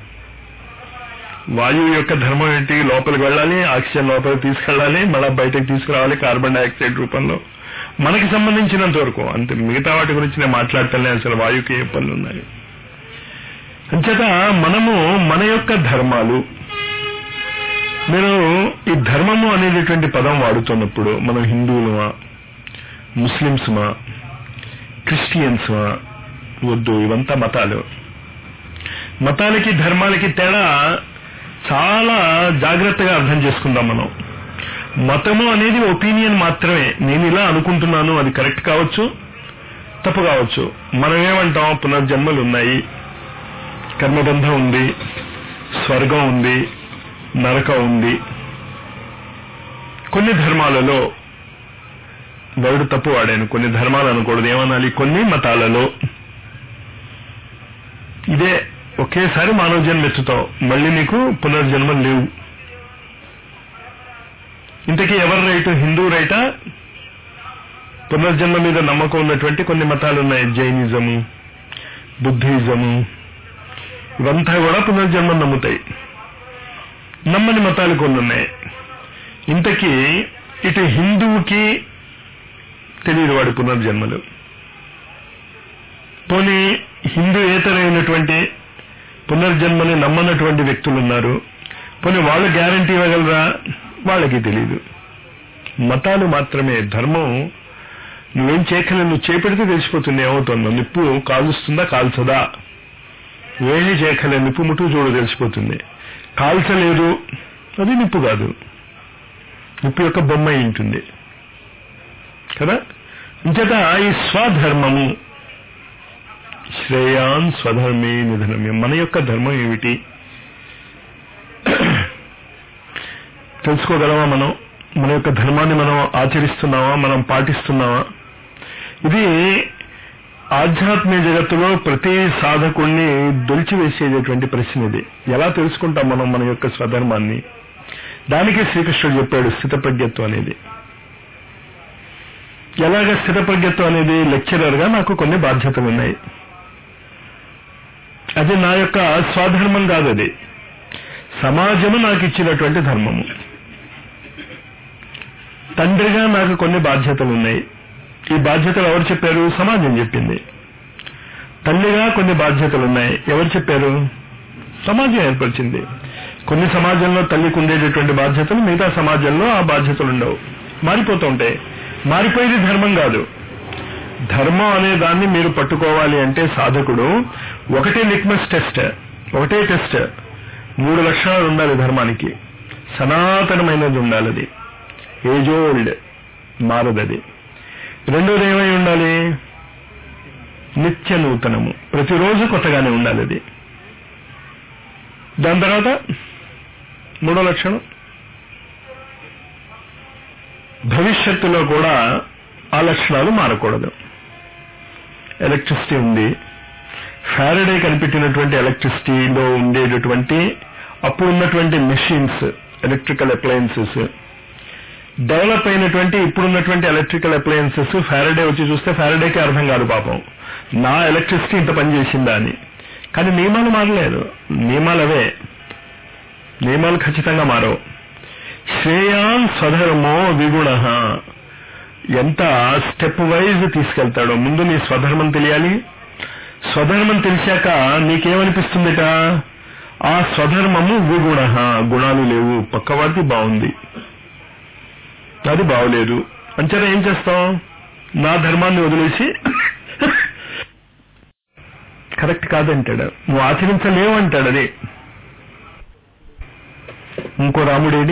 వాయువు యొక్క ధర్మం ఏంటి? లోపలికి వెళ్ళాలి, ఆక్సిజన్ లోపలికి తీసుకెళ్ళాలి, మళ్ళా బయటకు తీసుకురావాలి కార్బన్ డైఆక్సైడ్ రూపంలో, మనకి సంబంధించినంత వరకు. అంతే, మిగతా వాటి గురించి నేను మాట్లాడటంలే. అసలు వాయువుకి ఏ పనులు ఉన్నాయి? అంచేత మనము మన యొక్క ధర్మాలు, మీరు ఈ ధర్మము అనేటటువంటి పదం వాడుతున్నప్పుడు మనం హిందువులమా, ముస్లిమ్స్మా, క్రిస్టియన్స్మా? వద్దు, ఇవంతా మతాలు. మతాలకి ధర్మాలకి తేడా చాలా జాగ్రత్తగా అర్థం చేసుకుందాం మనం. మతము అనేది ఒపీనియన్ మాత్రమే. నేను ఇలా అనుకుంటున్నాను, అది కరెక్ట్ కావచ్చు, తప్పు కావచ్చు. మనం ఏమంటాం? పునర్జన్మలు ఉన్నాయి, కర్మబంధం ఉంది, స్వర్గం ఉంది, నరకం ఉంది. కొన్ని ధర్మాలలో, వర్డ్ తప్పు వాడాను, కొన్ని ధర్మాలు అనకూడదు, ఏమనాలి? కొన్ని మతాలలో ఇదే ఒకేసారి మానవ జన్మ ఎత్తుతావు, మళ్ళీ నీకు పునర్జన్మలు లేవు. ఇంతకీ ఎవరు రైటు? హిందూ రైటా? పునర్జన్మ మీద నమ్మకం ఉన్నటువంటి కొన్ని మతాలు ఉన్నాయి, జైనిజము, బుద్ధిజము, ఇవంతా కూడా పునర్జన్మ నమ్ముతాయి. నమ్మని మతాలు కొన్ని ఉన్నాయి. ఇంతకీ ఇటు హిందువుకి తెలియదు వాడి పునర్జన్మలు. పోనీ హిందూయేతరైనటువంటి పునర్జన్మని నమ్మనటువంటి వ్యక్తులు ఉన్నారు, పోనీ వాళ్ళు గ్యారంటీ ఇవ్వగలరా? వాళ్ళకి తెలియదు. మతాలు మాత్రమే. ధర్మం నువ్వేం చేయగలవు, నువ్వు చేపెడితే తెలిసిపోతుంది ఏమవుతుందో. నిప్పు కాలుస్తుందా కాల్చదా? ఏమీ చేయగలే, నిప్పు ముట్టు చూడు తెలిసిపోతుంది. కాల్చలేదు, అది నిప్పు కాదు, నిప్పు యొక్క బొమ్మ ఉంటుంది కదా. ఇంచేత ఈ స్వధర్మము, శ్రేయాన్ స్వధర్మే నిధనమే, మన యొక్క ధర్మం ఏమిటి తెలుసుకోగలమా? మనం మన యొక్క ధర్మాన్ని మనం ఆచరిస్తున్నావా, మనం పాటిస్తున్నావా? ఇది ఆధ్యాత్మిక జగత్తులో ప్రతి సాధకుణ్ణి దొలిచివేసేటటువంటి ప్రశ్న. ఇది ఎలా తెలుసుకుంటాం మనం మన యొక్క స్వధర్మాన్ని? దానికి శ్రీకృష్ణుడు చెప్పాడు స్థితప్రజ్ఞత్వం అనేది. ఎలాగ స్థితప్రజ్ఞత్వం అనేది? లెక్చరర్ గా నాకు కొన్ని బాధ్యతలు ఉన్నాయి, అది నా యొక్క స్వధర్మం కాదు, అది సమాజము నాకు ఇచ్చినటువంటి ధర్మము. తండ్రిగా నాకు కొన్ని బాధ్యతలు ఉన్నాయి, ఈ బాధ్యతలు ఎవరు చెప్పారు? సమాజం చెప్పింది. తల్లిగా కొన్ని బాధ్యతలు ఉన్నాయి, ఎవరు చెప్పారు? సమాజం ఏర్పరిచింది. కొన్ని సమాజంలో తల్లికి ఉండేటటువంటి బాధ్యతలు మిగతా సమాజంలో ఆ బాధ్యతలు ఉండవు, మారిపోతూ ఉంటాయి. మారిపోయేది ధర్మం కాదు. ధర్మం అనే దాన్ని మీరు పట్టుకోవాలి అంటే సాధకుడు ఒకటే లిట్మస్ టెస్ట్, ఒకటే టెస్ట్. మూడు లక్షణాలు ఉండాలి ధర్మానికి. సనాతనమైనది ఉండాలి, అది ఏజ్ ఓల్డ్, మారదది. రెండోది ఏమై ఉండాలి? నిత్య నూతనము, ప్రతిరోజు కొత్తగానే ఉండాలి అది. దాని తర్వాత మూడో లక్షణం, భవిష్యత్తులో కూడా ఆ లక్షణాలు మారకూడదు. ఎలక్ట్రిసిటీ ఉంది, ఫారడే కనిపెట్టినటువంటి ఎలక్ట్రిసిటీలో ఉండేటటువంటి అప్పుడు ఉన్నటువంటి మెషిన్స్, ఎలక్ట్రికల్ అప్లయన్సెస్, డెవలప్ అయినటువంటి ఇప్పుడున్నటువంటి ఎలక్ట్రికల్ అప్లయన్సెస్ ఫారడే వచ్చి చూస్తే ఫారడేకి అర్థం కాదు పాపం, నా ఎలక్ట్రిసిటీ ఇంత పనిచేసిందా అని. కానీ నియమాలు మారలేదు, నియమాలు అవే, నియమాలు ఖచ్చితంగా మారవు. శ్రేయాన్ స్వధర్మో విగుణ, ఎంత స్టెప్ వైజ్ తీసుకెళ్తాడో. ముందు నీ స్వధర్మం తెలియాలి. స్వధర్మం తెలిసాక నీకేమనిపిస్తుందిట? ఆ స్వధర్మము విగుణ, గుణాలు లేవు, పక్కవాడికి బాగుంది, అది బాగోలేదు. అంచేత ఏం చేస్తాం? నా ధర్మాన్ని వదిలేసి కరెక్ట్ కాదంటాడు, నువ్వు ఆచరించలేవు అంటాడు. అది ఇంకో రాముడేడి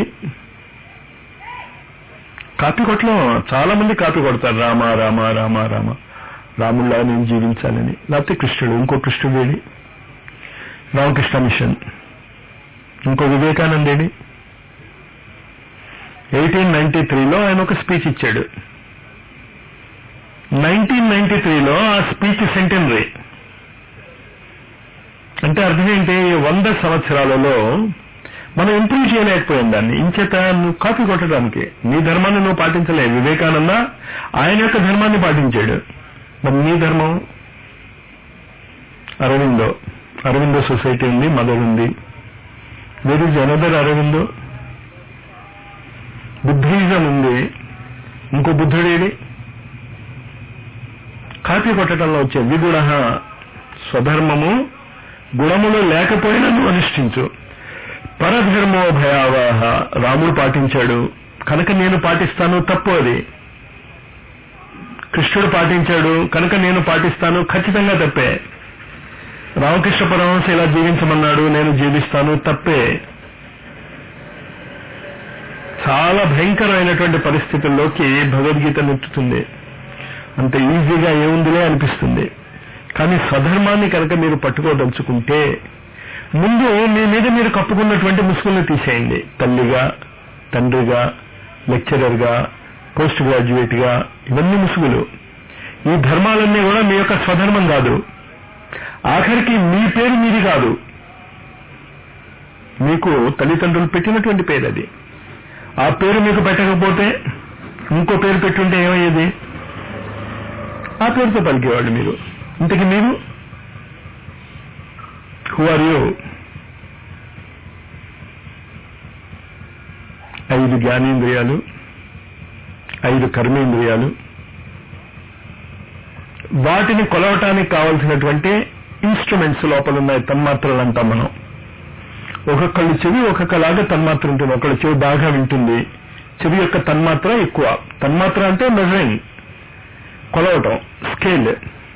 కాపీ కొట్టలేం. చాలా మంది కాపీ కొడతారు, రామ రామ రామ రామ, రాముల్లా నేను జీవించాలని. లేకపోతే కృష్ణుడు, ఇంకో కృష్ణుడేడి, రామకృష్ణ మిషన్, ఇంకో వివేకానందేడి. ఎయిటీన్ నైన్టీ త్రీలో ఆయన ఒక స్పీచ్ ఇచ్చాడు. నైన్టీన్ నైన్టీ త్రీలో ఆ స్పీచ్ సెంటెనరీ. అంటే అర్థం ఏంటి? వంద సంవత్సరాలలో మనం ఇంప్రూవ్ చేయలేకపోయాం దాన్ని. ఇంచేత నువ్వు కాపీ కొట్టడానికి నీ ధర్మాన్ని నువ్వు పాటించలేదు. వివేకానంద ఆయన యొక్క ధర్మాన్ని పాటించాడు. మరి నీ ధర్మం అరవిందో అరవిందో సొసైటీ ఉంది, మదర్ ఉంది. Where is another Aurobindo? Buddhism ఉంది, ఇంకో బుద్ధుడేది? కాపీ కొట్టడంలో వచ్చే విగుణ స్వధర్మము గుణములు లేకపోయినా నువ్వు అనుష్ఠించు. పరధర్మో భయావహ రాముడు పాటించాడు కనుక నేను పాటిస్తాను, తప్పు అది. కృష్ణుడు పాటించాడు కనుక నేను పాటిస్తాను, ఖచ్చితంగా తప్పే. రామకృష్ణ పరమహంస ఇలా జీవించమన్నాడు, నేను జీవిస్తాను, తప్పే. చాలా భయంకరమైనటువంటి పరిస్థితుల్లోకి భగవద్గీత నెట్టుతుంది. అంత ఈజీగా ఏముందిలే అనిపిస్తుంది. కానీ స్వధర్మాన్ని కనుక మీరు పట్టుకోదలుచుకుంటే ముందు మీ మీద మీరు కప్పుకున్నటువంటి ముసుగుల్ని తీసేయండి. తల్లిగా, తండ్రిగా, లెక్చరర్గా, పోస్ట్ గ్రాడ్యుయేట్ గా, ఇవన్నీ ముసుగులు. ఈ ధర్మాలన్నీ కూడా మీ యొక్క స్వధర్మం కాదు. ఆఖరికి మీ పేరు మీది కాదు, మీకు తల్లిదండ్రులు పెట్టినటువంటి పేరు అది. ఆ పేరు మీకు పెట్టకపోతే ఇంకో పేరు పెట్టుంటే ఏమయ్యేది? ఆ పేరుతో పలికేవాళ్ళు మీరు. ఇంతకీ మీరు హూ ఆర్ యూ? ఐదు జ్ఞానేంద్రియాలు, ఐదు కర్మేంద్రియాలు, వాటిని కొలవటానికి కావలసినటువంటి ఇన్స్ట్రుమెంట్స్ లోపల ఉన్నాయి. తన్మాత్రలు అంటాం మనం. ఒక్కొక్కళ్ళు చెవి ఒక్కొక్కలాగా తన్మాత్ర ఉంటుంది. ఒకళ్ళు చెవి బాగా వింటుంది, చెవి యొక్క తన్మాత్ర ఎక్కువ. తన్మాత్ర అంటే మెజరింగ్, కొలవటం, స్కేల్.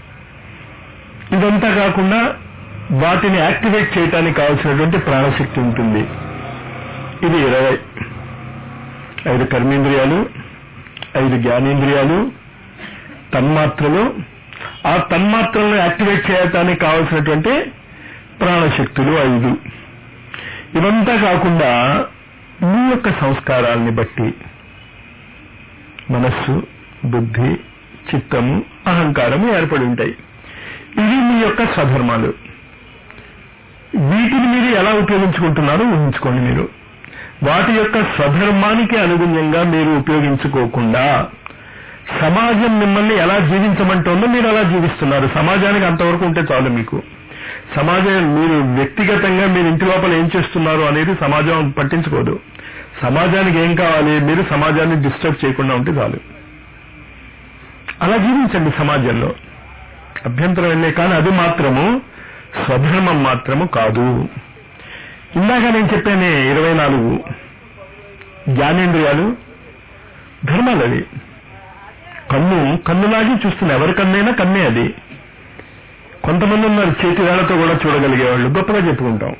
ఇదంతా కాకుండా వాటిని యాక్టివేట్ చేయడానికి కావాల్సినటువంటి ప్రాణశక్తి ఉంటుంది. ఇది ఇరవై. ఐదు కర్మేంద్రియాలు, ఐదు జ్ఞానేంద్రియాలు, తన్మాత్రలు, ఆ తన్మాత్రలను యాక్టివేట్ చేయడానికి కావాల్సినటువంటి ప్రాణశక్తులు ఐదు. ఇవంతా కాకుండా మీ యొక్క సంస్కారాలని బట్టి మనస్సు, బుద్ధి, చిత్తము, అహంకారము ఏర్పడి ఉంటాయి. ఇవి మీ యొక్క స్వధర్మాలు. వీటిని మీరు ఎలా ఉపయోగించుకుంటున్నారో ఊహించుకోండి. మీరు వాటి యొక్క స్వధర్మానికి అనుగుణ్యంగా మీరు ఉపయోగించుకోకుండా సమాజం మిమ్మల్ని ఎలా జీవించమంటోందో మీరు అలా జీవిస్తున్నారు. సమాజానికి అంతవరకు ఉంటే చాలు. మీకు సమాజం, మీరు వ్యక్తిగతంగా మీరు ఇంటి లోపల ఏం చేస్తున్నారు అనేది సమాజం పట్టించుకోదు. సమాజానికి ఏం కావాలి? మీరు సమాజాన్ని డిస్టర్బ్ చేయకుండా ఉంటే చాలు. అలా జీవించండి సమాజంలో, అభ్యంతరం వెళ్ళే. కానీ అది మాత్రము స్వధర్మం మాత్రము కాదు. ఇందాక నేను చెప్పానే ఇరవై నాలుగు జ్ఞానేంద్రియాలు ధర్మాలు. అవి కన్ను కన్నులాగి చూస్తున్నా. ఎవరి కన్నైనా కన్నే అది. కొంతమంది ఉన్నారు చేతి వేళ్లతో కూడా చూడగలిగేవాళ్ళు, గొప్పగా చెప్పుకుంటాం.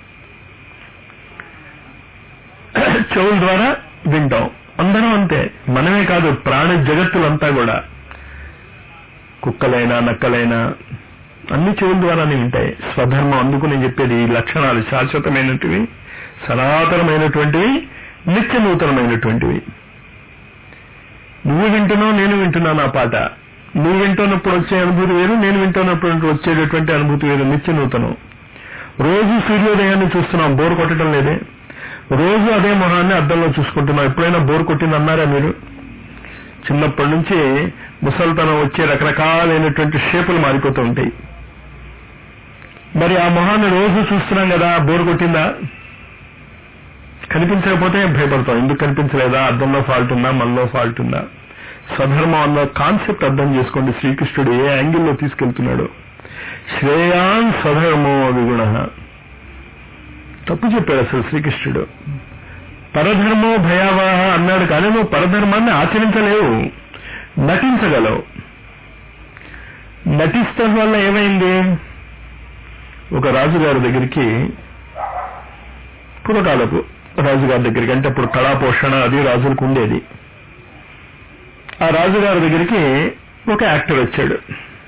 చెవుల ద్వారా వింటాం. అందరం అంతే. మనమే కాదు, ప్రాణ జగత్తులంతా కూడా, కుక్కలైనా నక్కలైనా అన్ని చెవుల ద్వారానే వింటాయి. స్వధర్మం. అందుకు నేను చెప్పేది ఈ లక్షణాలు శాశ్వతమైనటివి, సనాతనమైనటువంటివి, నిత్య నూతనమైనటువంటివి. నువ్వు వింటున్నావు, నేను వింటున్నాను ఆ పాట. నువ్వు వింటున్నప్పుడు వచ్చే అనుభూతి వేరు, నేను వింటున్నప్పుడు వచ్చేటటువంటి అనుభూతి వేరు. నిత్య నూతనం. రోజు సూర్యోదయాన్ని చూస్తున్నాం, బోర్ కొట్టడం లేదే. రోజు అదే మొహాన్ని అద్దంలో చూసుకుంటున్నాం. ఎప్పుడైనా బోర్ కొట్టింది అన్నారా మీరు? చిన్నప్పటి నుంచి ముసల్తనం వచ్చే రకరకాలైనటువంటి షేపులు మారిపోతూ ఉంటాయి. మరి ఆ మొహాన్ని రోజు చూస్తున్నాం కదా, బోర్ కొట్టిందా? కనిపించకపోతే భయపడతాం. ఎందుకు కనిపించలేదా? అద్దంలో ఫాల్ట్ ఉందా, మనలో ఫాల్ట్ ఉందా? స్వధర్మం అన్న కాన్సెప్ట్ అర్థం చేసుకోండి. శ్రీకృష్ణుడు ఏ యాంగిల్లో తీసుకెళ్తున్నాడు. శ్రేయాన్ స్వధర్మో విగుణ. తప్పు చెప్పాడు అసలు శ్రీకృష్ణుడు. పరధర్మో భయావహ అన్నాడు. కానీ నువ్వు పరధర్మాన్ని ఆచరించలేవు, నటించగలవు. నటిస్తం వల్ల ఏమైంది? ఒక రాజుగారి దగ్గరికి, పూర్వకాలపు రాజుగారి దగ్గరికి, అంటే అప్పుడు కళా పోషణ అది రాజులకు ఉండేది. ఆ రాజుగారి దగ్గరికి ఒక యాక్టర్ వచ్చాడు.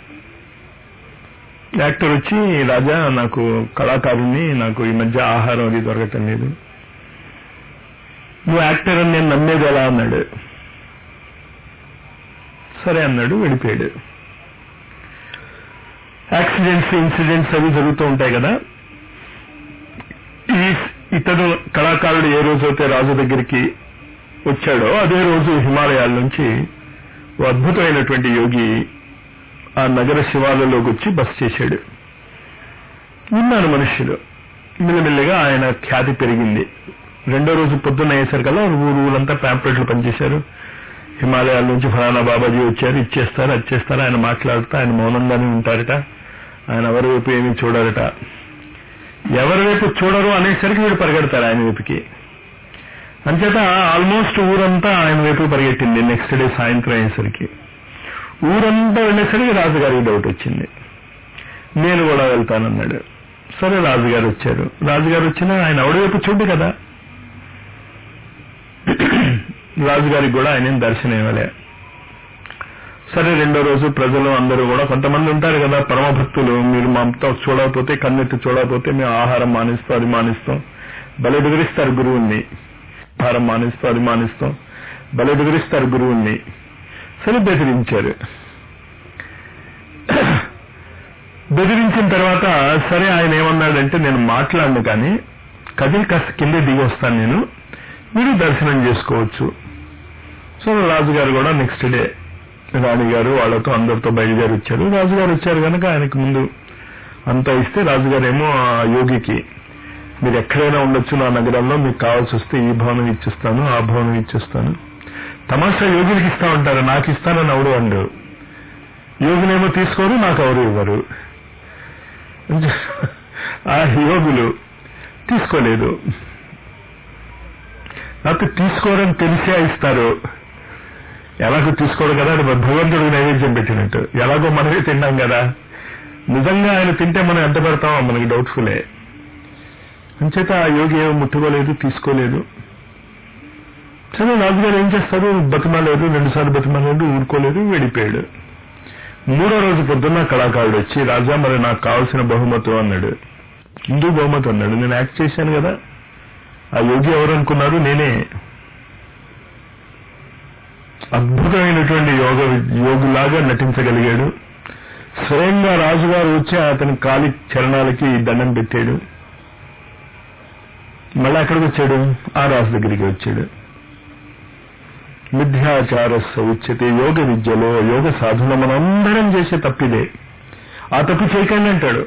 యాక్టర్ వచ్చి, రాజా నాకు కళాకారుణ్ణి, నాకు ఈ మధ్య ఆహారం అది దొరకటం లేదు, నువ్వు యాక్టర్ అని నేను నమ్మేది ఎలా అన్నాడు. సరే అన్నాడు, వెళ్ళిపోయాడు. యాక్సిడెంట్స్ ఇన్సిడెంట్స్ అవి జరుగుతూ ఉంటాయి కదా. ఈ ఇతను కళాకారుడు ఏ రోజైతే రాజు దగ్గరికి వచ్చాడో అదే రోజు హిమాలయాల నుంచి ఓ అద్భుతమైనటువంటి యోగి ఆ నగర శివాలయంలోకి వచ్చి బస చేశాడు. విన్నారు మనుష్యులు. మెల్లమెల్లగా ఆయన ఖ్యాతి పెరిగింది. రెండో రోజు పొద్దున్న అయ్యేసరికల్లా ఊరు ఊరంతా ప్యాంప్లెట్లు పనిచేశారు. హిమాలయాల నుంచి ఫలానా బాబాజీ వచ్చారు, ఇచ్చేస్తారు వచ్చేస్తారు. ఆయన మాట్లాడుతూ ఆయన మౌనంగానే ఉంటారట. ఆయన ఎవరి వైపు ఏమీ చూడరట. ఎవరి వైపు చూడరు అనేసరికి వీడు పరిగెడతారు ఆయన వైపుకి. అంచేత ఆల్మోస్ట్ ఊరంతా ఆయన వైపు పరిగెట్టింది. నెక్స్ట్ డే సాయంత్రం అయ్యేసరికి ఊరంతా వెళ్ళేసరికి రాజుగారికి డౌట్ వచ్చింది. నేను కూడా వెళ్తానన్నాడు. సరే రాజుగారు వచ్చారు. రాజుగారు వచ్చినా ఆయన ఎవడి వైపు చూడు కదా. రాజుగారికి కూడా ఆయన దర్శనం ఇవ్వలే. సరే రెండో రోజు ప్రజలు అందరూ కూడా కొంతమంది ఉంటారు కదా పరమభక్తులు, మీరు మాతో చూడకపోతే కన్నెత్తి చూడకపోతే మేము ఆహారం మానేస్తాం అది మానేస్తాం భలే బెదిరిస్తారు గురువుల్ని. ఆహారం మానేస్తాం అది మానేస్తాం భలే బెదిరిస్తారు గురువుల్ని. సరే బెదిరించారు. బెదిరించిన తర్వాత సరే ఆయన ఏమన్నాడంటే నేను మాట్లాడను కానీ కదిలి కాస్త కింద దిగి వస్తాను నేను, మీరు దర్శనం చేసుకోవచ్చు. సో రాజుగారు కూడా నెక్స్ట్ డే రాణిగారు వాళ్ళతో అందరితో బయలుదేరి వచ్చారు. రాజుగారు వచ్చారు కనుక ఆయనకు ముందు అంతా ఇస్తే రాజుగారు ఏమో ఆ యోగికి మీరు ఎక్కడైనా ఉండొచ్చు నా నగరంలో, మీకు కావాల్సి వస్తే ఈ భవనం ఇచ్చిస్తాను ఆ భవనం ఇచ్చిస్తాను. తమాషా యోగులకి ఇస్తా ఉంటారు, నాకు ఇస్తానని ఎవడు అండు. యోగునేమో తీసుకోరు, నాకు ఎవరు ఇవ్వరు. ఆ యోగులు తీసుకోలేదు. నాకు తీసుకోరని తెలిసే ఇస్తారు. ఎలాగో తీసుకోడు కదా, అది భగవంతుడికి నైవేద్యం పెట్టినట్టు. ఎలాగో మనమే తిన్నాం కదా, నిజంగా ఆయన తింటే మనం ఎంత పెడతామో మనకి డౌట్ఫుల్లే. అంచేత ఆ యోగి ఏమో ముట్టుకోలేదు, తీసుకోలేదు. సరే రాజుగారు ఏం చేస్తారు, బతిమాలేదు, రెండుసార్లు బతిమాలేదు, ఊరుకోలేదు, వెళ్ళిపోయాడు. మూడో రోజు పొద్దున్న కళాకారుడు వచ్చి రాజా మరి నాకు కావాల్సిన బహుమతులు అన్నాడు. హిందూ బహుమతి అన్నాడు. నేను యాక్ట్ చేశాను కదా. ఆ యోగి ఎవరు అనుకున్నారు, నేనే. అద్భుతమైనటువంటి యోగ యోగులాగా నటించగలిగాడు. స్వయంగా రాజుగారు వచ్చి అతని కాలి చరణాలకి దండం పెట్టాడు. మళ్ళీ అక్కడికి వచ్చాడు, ఆ రాజు దగ్గరికి వచ్చాడు. మిథ్యాచారస్య ఉచ్యతే, యోగ విద్యలో యోగ సాధన మనందరం చేసే తప్పిదే. ఆ తప్పు చేయకండి అంటాడు.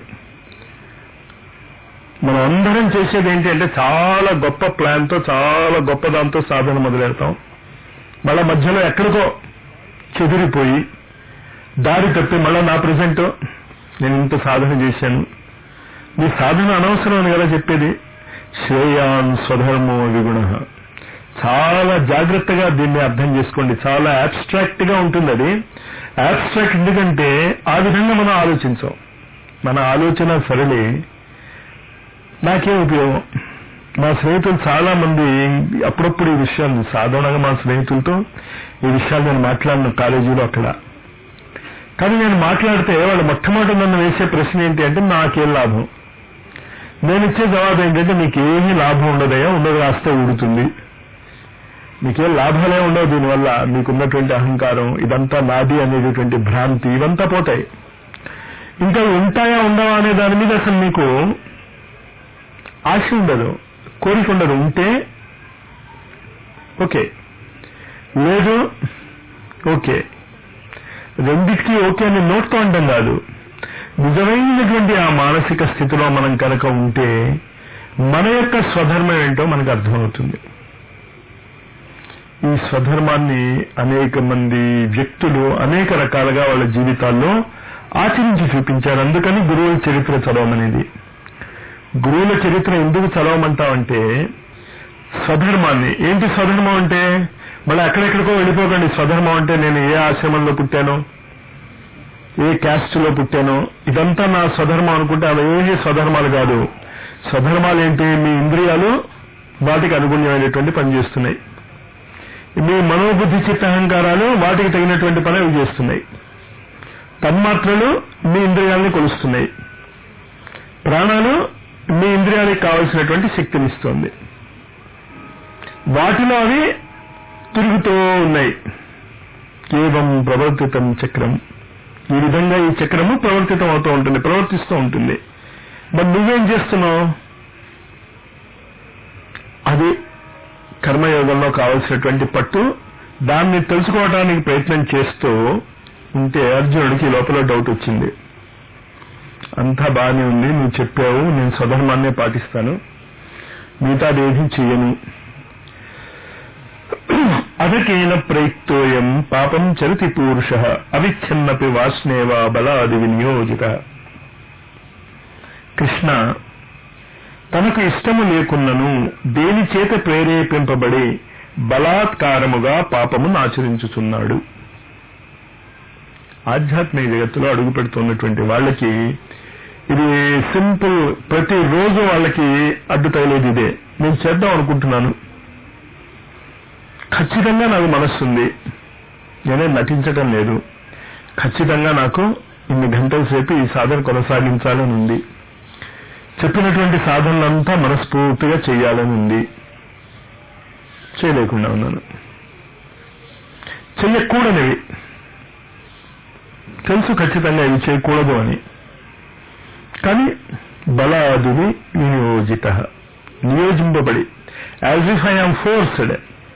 మనం అందరం చేసేది ఏంటి అంటే చాలా గొప్ప ప్లాన్ తో చాలా గొప్ప దాంతో సాధన మొదలెడతాం. మళ్ళా మధ్యలో ఎక్కడికో చెదిరిపోయి దారి తప్పి మళ్ళా నా ప్రజెంట్ నేను ఇంత సాధన చేశాను. నీ సాధన అనవసరం అని కదా చెప్పేది. శ్రేయాన్ స్వధర్మో విగుణ. చాలా జాగ్రత్తగా దీన్ని అర్థం చేసుకోండి. చాలా అబ్స్ట్రాక్ట్ గా ఉంటుంది అది. అబ్స్ట్రాక్ట్ ఎందుకంటే ఆ విధంగా మనం ఆలోచించాం. మన ఆలోచన సరళి నాకేం ఉపయోగం. మా స్నేహితులు చాలా మంది అప్పుడప్పుడు ఈ విషయాలు సాధారణంగా మా స్నేహితులతో ఈ విషయాలు నేను మాట్లాడిన కాలేజీలో అక్కడ. కానీ నేను మాట్లాడితే వాళ్ళు మొట్టమొదటి నన్ను వేసే ప్రశ్న ఏంటి అంటే నాకేం లాభం. నేను ఇచ్చే జవాబు ఏంటంటే నీకేమీ లాభం ఉండదయా, ఉండదు రాస్తే ఊడుతుంది. మీకేం లాభాలే ఉండవు దీనివల్ల. మీకున్నటువంటి అహంకారం ఇదంతా నాది అనేటటువంటి భ్రాంతి ఇవంతా పోతాయి. ఇంకా ఉంటాయా ఉండవా అనే దాని మీద అసలు మీకు ఆశ ఉండదు, కోరిక ఉండదు. ఉంటే ఓకే, లేదు ఓకే. రెండింటికి ఓకే అని నోట్తో అంటాం కాదు. నిజమైనటువంటి ఆ మానసిక స్థితిలో మనం కనుక ఉంటే మన యొక్క స్వధర్మం ఏంటో మనకు అర్థమవుతుంది. ఈ స్వధర్మాన్ని అనేక మంది వ్యక్తులు అనేక రకాలుగా వాళ్ళ జీవితాల్లో ఆచరించి చూపించారు. అందుకని గురువుల చరిత్ర చదవమనేది. గురువుల చరిత్ర ఎందుకు చదవమంటామంటే స్వధర్మాన్ని. ఏంటి స్వధర్మం అంటే మళ్ళీ ఎక్కడెక్కడికో వెళ్ళిపోకండి. స్వధర్మం అంటే నేను ఏ ఆశ్రమంలో పుట్టానో, ఏ క్యాస్ట్ లో పుట్టానో ఇదంతా నా స్వధర్మం అనుకుంటే అవి ఏమీ స్వధర్మాలు కాదు. స్వధర్మాలు ఏంటి, మీ ఇంద్రియాలు వాటికి అనుగుణ్యమైనటువంటి పని చేస్తున్నాయి. మీ మనోబుద్ధి చిత్తహంకారాలు వాటికి తగినటువంటి పని అవి చేస్తున్నాయి. తన్మాత్రలు మీ ఇంద్రియాలని కొలుస్తున్నాయి. ప్రాణాలు మీ ఇంద్రియాలకు కావలసినటువంటి శక్తిని ఇస్తుంది. వాటిలో అవి తిరుగుతూ ఉన్నాయి. ఏవం ప్రవర్తితం చక్రం ఈ విధంగా ఈ చక్రము ప్రవర్తితం అవుతూ ఉంటుంది, ప్రవర్తిస్తూ ఉంటుంది. మరి నువ్వేం చేస్తున్నావు? అది కర్మయోగంలో కావలసినటువంటి పట్టు. దాన్ని తెలుసుకోవడానికి ప్రయత్నం చేస్తూ ఉంటే అర్జునుడికి లోపల డౌట్ వచ్చింది. అంతా బాగానే ఉంది, నువ్వు చెప్పావు, నేను స్వధర్మాన్నే పాటిస్తాను, మిగతాదేమీ చెయ్యను. అధకేన ప్రయుక్తోయం పాపం చరితి పూరుష అవిచ్ఛన్నపి వాస్నేవ బలాది వినియోజిత. కృష్ణ తనకు ఇష్టము లేకున్నను దేని చేత ప్రేరేపింపబడి బలాత్కారముగా పాపమును ఆచరించుచున్నాడు. ఆధ్యాత్మిక జగత్తులో అడుగు పెడుతున్నటువంటి వాళ్ళకి ఇది సింపుల్, ప్రతిరోజు వాళ్ళకి అడ్డు తగిలేది ఇదే. నేను చేద్దాం అనుకుంటున్నాను, ఖచ్చితంగా నాకు మనస్సుంది, నేనే నటించటం లేదు, ఖచ్చితంగా నాకు ఇన్ని గంటల సేపు ఈ సాధన కొనసాగించాలని ఉంది, చెప్పినటువంటి సాధనలంతా మనస్ఫూర్తిగా చేయాలని ఉంది, చేయలేకుండా ఉన్నాను. చెయ్యకూడనివి తెలుసు, ఖచ్చితంగా ఇవి చేయకూడదు అని, కానీ బలాదువి వినియోజిత, నియోజింపబడి, as if I am forced.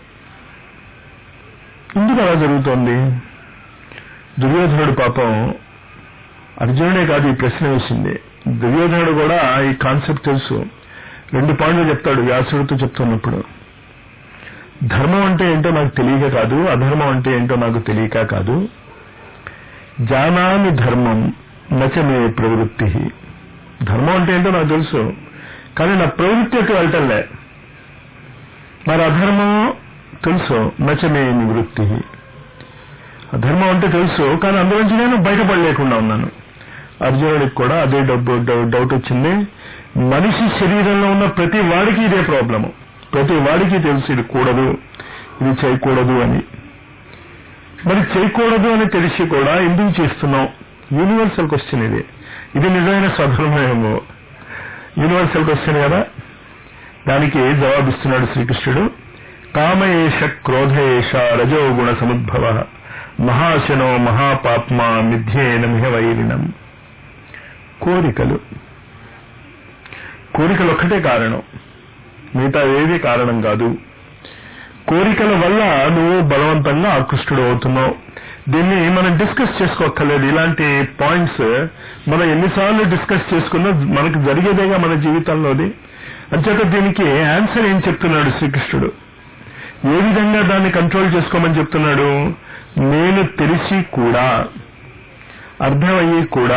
ఎందుకు అలా జరుగుతోంది? దుర్యోధనుడు పాపం అర్జునుడే కాదు ఈ ప్రశ్న వేసింది, దుర్యోధనుడు కూడా ఈ కాన్సెప్ట్ తెలుసు. రెండు పాయింట్లు చెప్తాడు వ్యాసుడితో చెప్తున్నప్పుడు. ధర్మం అంటే ఏంటో నాకు తెలియక కాదు, అధర్మం అంటే ఏంటో నాకు తెలియక కాదు, జానామి ధర్మం నచమే ప్రవృత్తి. ధర్మం అంటే ఏంటో నాకు తెలుసు, కానీ నా ప్రవృత్తి యొక్క వెళ్ళటంలే. మరి అధర్మం తెలుసు, నచమే నివృత్తి. అధర్మం అంటే తెలుసు, కానీ అందులోంచి నేను బయటపడలేకుండా ఉన్నాను. అర్జునుడికి కూడా అదే డబ్బు డౌట్ వచ్చింది. మనిషి శరీరంలో ఉన్న ప్రతి వాడికి ఇదే ప్రాబ్లము, ప్రతి వాడికి తెలుసు ఇది కూడదు, ఇది చేయకూడదు అని. మరి చేయకూడదు అని తెలిసి కూడా ఎందుకు చేస్తున్నాం? యూనివర్సల్ క్వశ్చన్ ఇది. ఇది నిజమైన స్వధర్మమేమో, యూనివర్సల్ క్వశ్చన్ కదా. దానికి జవాబిస్తున్నాడు శ్రీకృష్ణుడు. కామయేష క్రోధయేష రజోగుణ సముద్భవ మహాశనో మహాపాప్మా మిథ్యేన మిహ వైరిణం. కోరికలు, కోరికలు ఒక్కటే కారణం, మిగతా ఏది కారణం కాదు. కోరికల వల్ల నువ్వు బలవంతంగా ఆకృష్టుడు అవుతున్నావు. దీన్ని మనం డిస్కస్ చేసుకోక్కర్లేదు. ఇలాంటి పాయింట్స్ మనం ఎన్నిసార్లు డిస్కస్ చేసుకున్నా మనకు జరిగేదేగా మన జీవితంలోది. అంచేత దీనికి ఆన్సర్ ఏం చెప్తున్నాడు శ్రీకృష్ణుడు? ఏ విధంగా దాన్ని కంట్రోల్ చేసుకోమని చెప్తున్నాడు? నేను తెలిసి కూడా, అర్థమయ్యి కూడా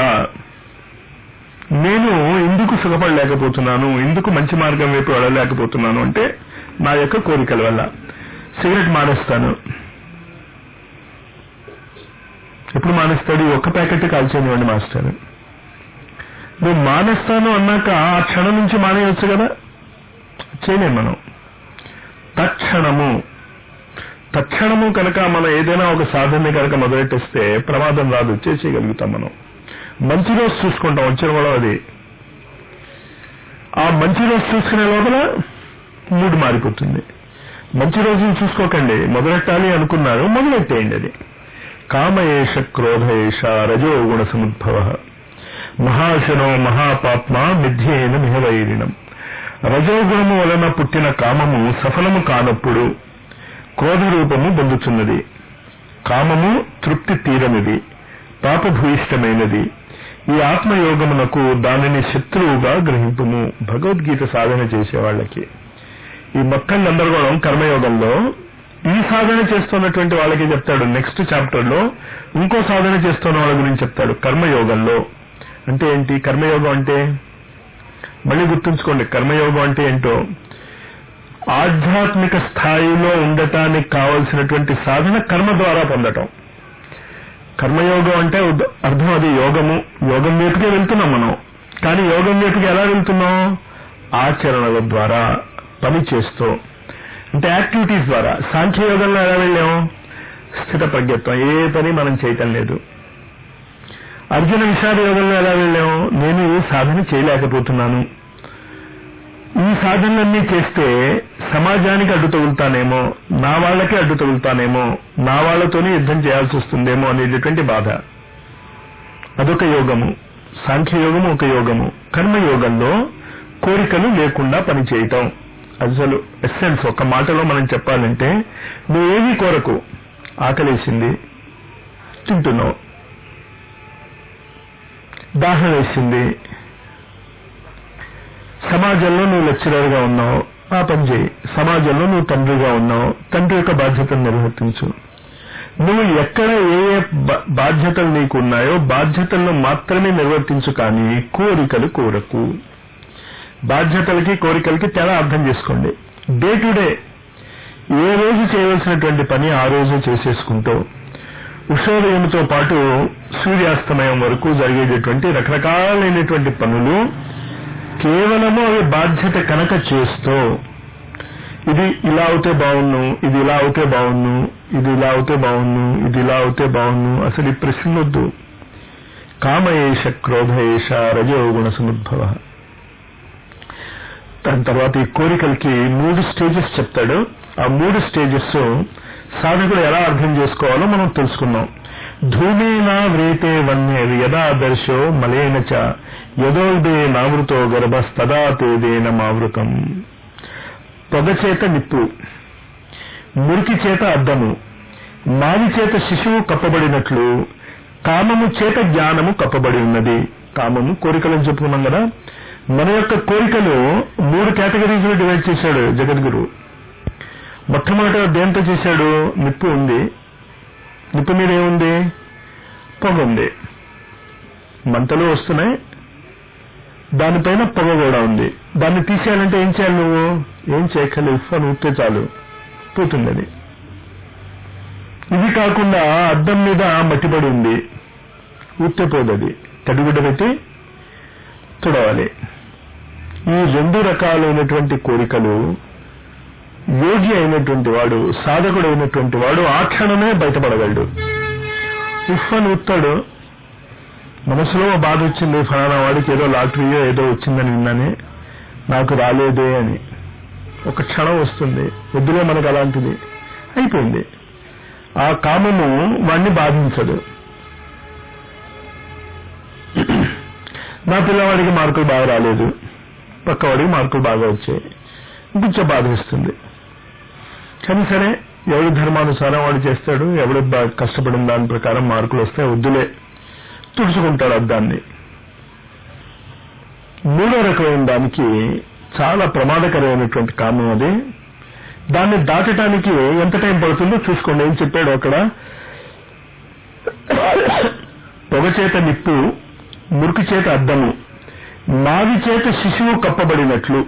నేను ఎందుకు సుఖపడలేకపోతున్నాను, ఎందుకు మంచి మార్గం వైపు వెళ్ళలేకపోతున్నాను అంటే నా యొక్క కోరికల వల్ల. సిగరెట్ మానేస్తాను, ఎప్పుడు మానేస్తాడు? ఒక్క ప్యాకెట్ కాల్చేనివ్వండి మాస్టర్. నువ్వు మానేస్తాను అన్నాక ఆ క్షణం నుంచి మానేయవచ్చు కదా, చేయలేం మనం. తక్షణము తక్షణము కనుక మనం ఏదైనా ఒక సాధనని కనుక మొదలెట్టేస్తే ప్రమాదం రాదు, చేసేయగలుగుతాం మనం. మంచి రోజు చూసుకుంటాం, వచ్చిన కూడా అది. ఆ మంచి రోజు చూసుకునే లోపల మూడు మారిపోతుంది. మంచి రోజును చూసుకోకండి, మొదలెట్టాలి అనుకున్నారు, మొదలెట్టేయండి. అది కామయేష క్రోధయేష రజోగుణ సముద్భవ మహాశనో మహాపాప్మా మిథ్యేన మిహవైరిణం. రజోగుణము వలన పుట్టిన కామము సఫలము కానప్పుడు క్రోధ రూపము పొందుతున్నది. కామము తృప్తి తీరనిది, పాపభూయిష్టమైనది. ఈ ఆత్మయోగమునకు దానిని శత్రువుగా గ్రహింపుము. భగవద్గీత సాధన చేసే వాళ్ళకి ఈ మొత్తం గందరగోళం కర్మయోగంలో ఈ సాధన చేస్తున్నటువంటి వాళ్ళకి చెప్తాడు. నెక్స్ట్ చాప్టర్ లో ఇంకో సాధన చేస్తున్న వాళ్ళ గురించి చెప్తాడు. కర్మయోగంలో అంటే ఏంటి? కర్మయోగం అంటే మళ్ళీ గుర్తుంచుకోండి, కర్మయోగం అంటే ఏంటో ఆధ్యాత్మిక స్థాయిలో ఉండటానికి కావలసినటువంటి సాధన కర్మ ద్వారా పొందటం. కర్మయోగం అంటే అర్థం అది యోగము. యోగం వైపుకే వెళ్తున్నాం మనం, కానీ యోగం వైపుకి ఎలా వెళ్తున్నాం? ఆచరణల ద్వారా, పని చేస్తూ, అంటే యాక్టివిటీస్ ద్వారా. సాంఖ్యయోగంలో ఎలా వెళ్ళాం? స్థిత ప్రజ్ఞత్వం, ఏ పని మనం చేయటం లేదు. అర్జున విషాద యోగంలో ఎలా వెళ్ళాం? నేను ఈ సాధన చేయలేకపోతున్నాను, ఈ సాధనలన్నీ చేస్తే సమాజానికి అడ్డు తగులుతానేమో, నా వాళ్ళకే అడ్డు తగులుతానేమో, నా వాళ్ళతోనే యుద్ధం చేయాల్సి వస్తుందేమో అనేటటువంటి బాధ. అదొక యోగము. సాంఖ్యయోగము ఒక యోగము. కర్మయోగంలో కోరికలు లేకుండా పనిచేయటం అసలు ఎస్సెన్స్. ఒక మాటలో మనం చెప్పాలంటే నువ్వేమీ కోరకు, ఆకలేసింది తింటున్నావు, దాహం వేసింది, సమాజంలో నువ్వు లెక్చరర్గా ఉన్నావు, ఆ పని చేయి. సమాజంలో నువ్వు తండ్రిగా ఉన్నావు, తండ్రి యొక్క బాధ్యతను నిర్వర్తించు. నువ్వు ఎక్కడ ఏ ఏ బాధ్యతలు నీకు ఉన్నాయో బాధ్యతలను మాత్రమే నిర్వర్తించు, కానీ కోరికలు కోరకు. బాధ్యతలకి కోరికలకి తేడా అర్థం చేసుకోండి. డే టు డే ఏ రోజు చేయవలసినటువంటి పని ఆ రోజు చేసేసుకుంటూ ఉషోదయంతో పాటు సూర్యాస్తమయం వరకు జరిగేటటువంటి రకరకాలైనటువంటి పనులు కేవలము అవి బాధ్యత కనుక చేస్తూ, ఇది ఇలా అవుతే బాగున్ను, ఇది ఇలా అవుతే బాగున్ను, ఇది ఇలా అవుతే బాగున్ను, ఇది ఇలా అవుతే బాగున్ను, అసలు ఈ ప్రశ్నొద్దు. కామయేష క్రోధయేష రజోగుణ సముద్భవ. దాని తర్వాత ఈ కోరికలకి మూడు స్టేజెస్ చెప్తాడు. ఆ మూడు స్టేజెస్ సాధకుడు ఎలా అర్థం చేసుకోవాలో మనం తెలుసుకున్నాం. ధూమేనా వ్రేతే వన్నే యదాదర్శో మలేన చ యదోల్బే నావృతో గర్భస్తదా తేదేన మావృతం. పొగ చేత నిప్పు, మురికి చేత అద్దము, మావి చేత శిశువు కప్పబడినట్లు కామము చేత జ్ఞానము కప్పబడి ఉన్నది. కామము కోరికలను చెప్పుకున్నాం కదా. మన యొక్క కోరికలు మూడు కేటగిరీస్ లో డివైడ్ చేశాడు జగద్గురు. మొట్టమొదట దేంతో చేశాడు? నిప్పు ఉంది, నిప్పు మీద ఏముంది? పొగ ఉంది. మంటలు వస్తున్నాయి, దానిపైన పొగ కూడా ఉంది. దాన్ని తీసేయాలంటే ఏం చేయాలి? నువ్వు ఏం చేయక్కర్లేదు, ఉఫ్ అని ఊపితే చాలు, పోతుంది అది. ఇది కాకుండా అద్దం మీద మట్టిపడి ఉంది, ఊపితే పోదు, అది తడిగుడ్డ పెట్టి తుడవాలి. ఈ రెండు రకాలైనటువంటి కోరికలు యోగి అయినటువంటి వాడు, సాధకుడు అయినటువంటి వాడు ఆ క్షణమే బయటపడగలడు. ఉఫ్ అని ఊపుతాడు, మనసులో బాధ వచ్చింది, ఫలానా వాడికి ఏదో లాటరీయో ఏదో వచ్చిందని విన్నానే, నాకు రాలేదే అని ఒక క్షణం వస్తుంది. వద్దులే మనకు అలాంటిది, అయిపోయింది. ఆ కామము వాడిని బాధించదు. నా పిల్లవాడికి మార్కులు బాగా రాలేదు, పక్కవాడికి మార్కులు బాగా వచ్చాయి, కొంచెం బాధిస్తుంది. కానీ సరే, ఎవరి ధర్మానుసారం వాడు చేస్తాడు, ఎవడు కష్టపడిన దాని ప్రకారం మార్కులు వస్తాయి, వద్దులే తుడుచుకుంటాడు అద్దాన్ని. మూడో రకమైన దానికి చాలా ప్రమాదకరమైనటువంటి కామం అది. దాన్ని దాటడానికి ఎంత టైం పడుతుందో చూసుకోండి. ఏం చెప్పాడు అక్కడ? పొగ చేత నిప్పు, మురికి చేత అద్దము, మావి చేత శిశువు కప్పబడినట్లు.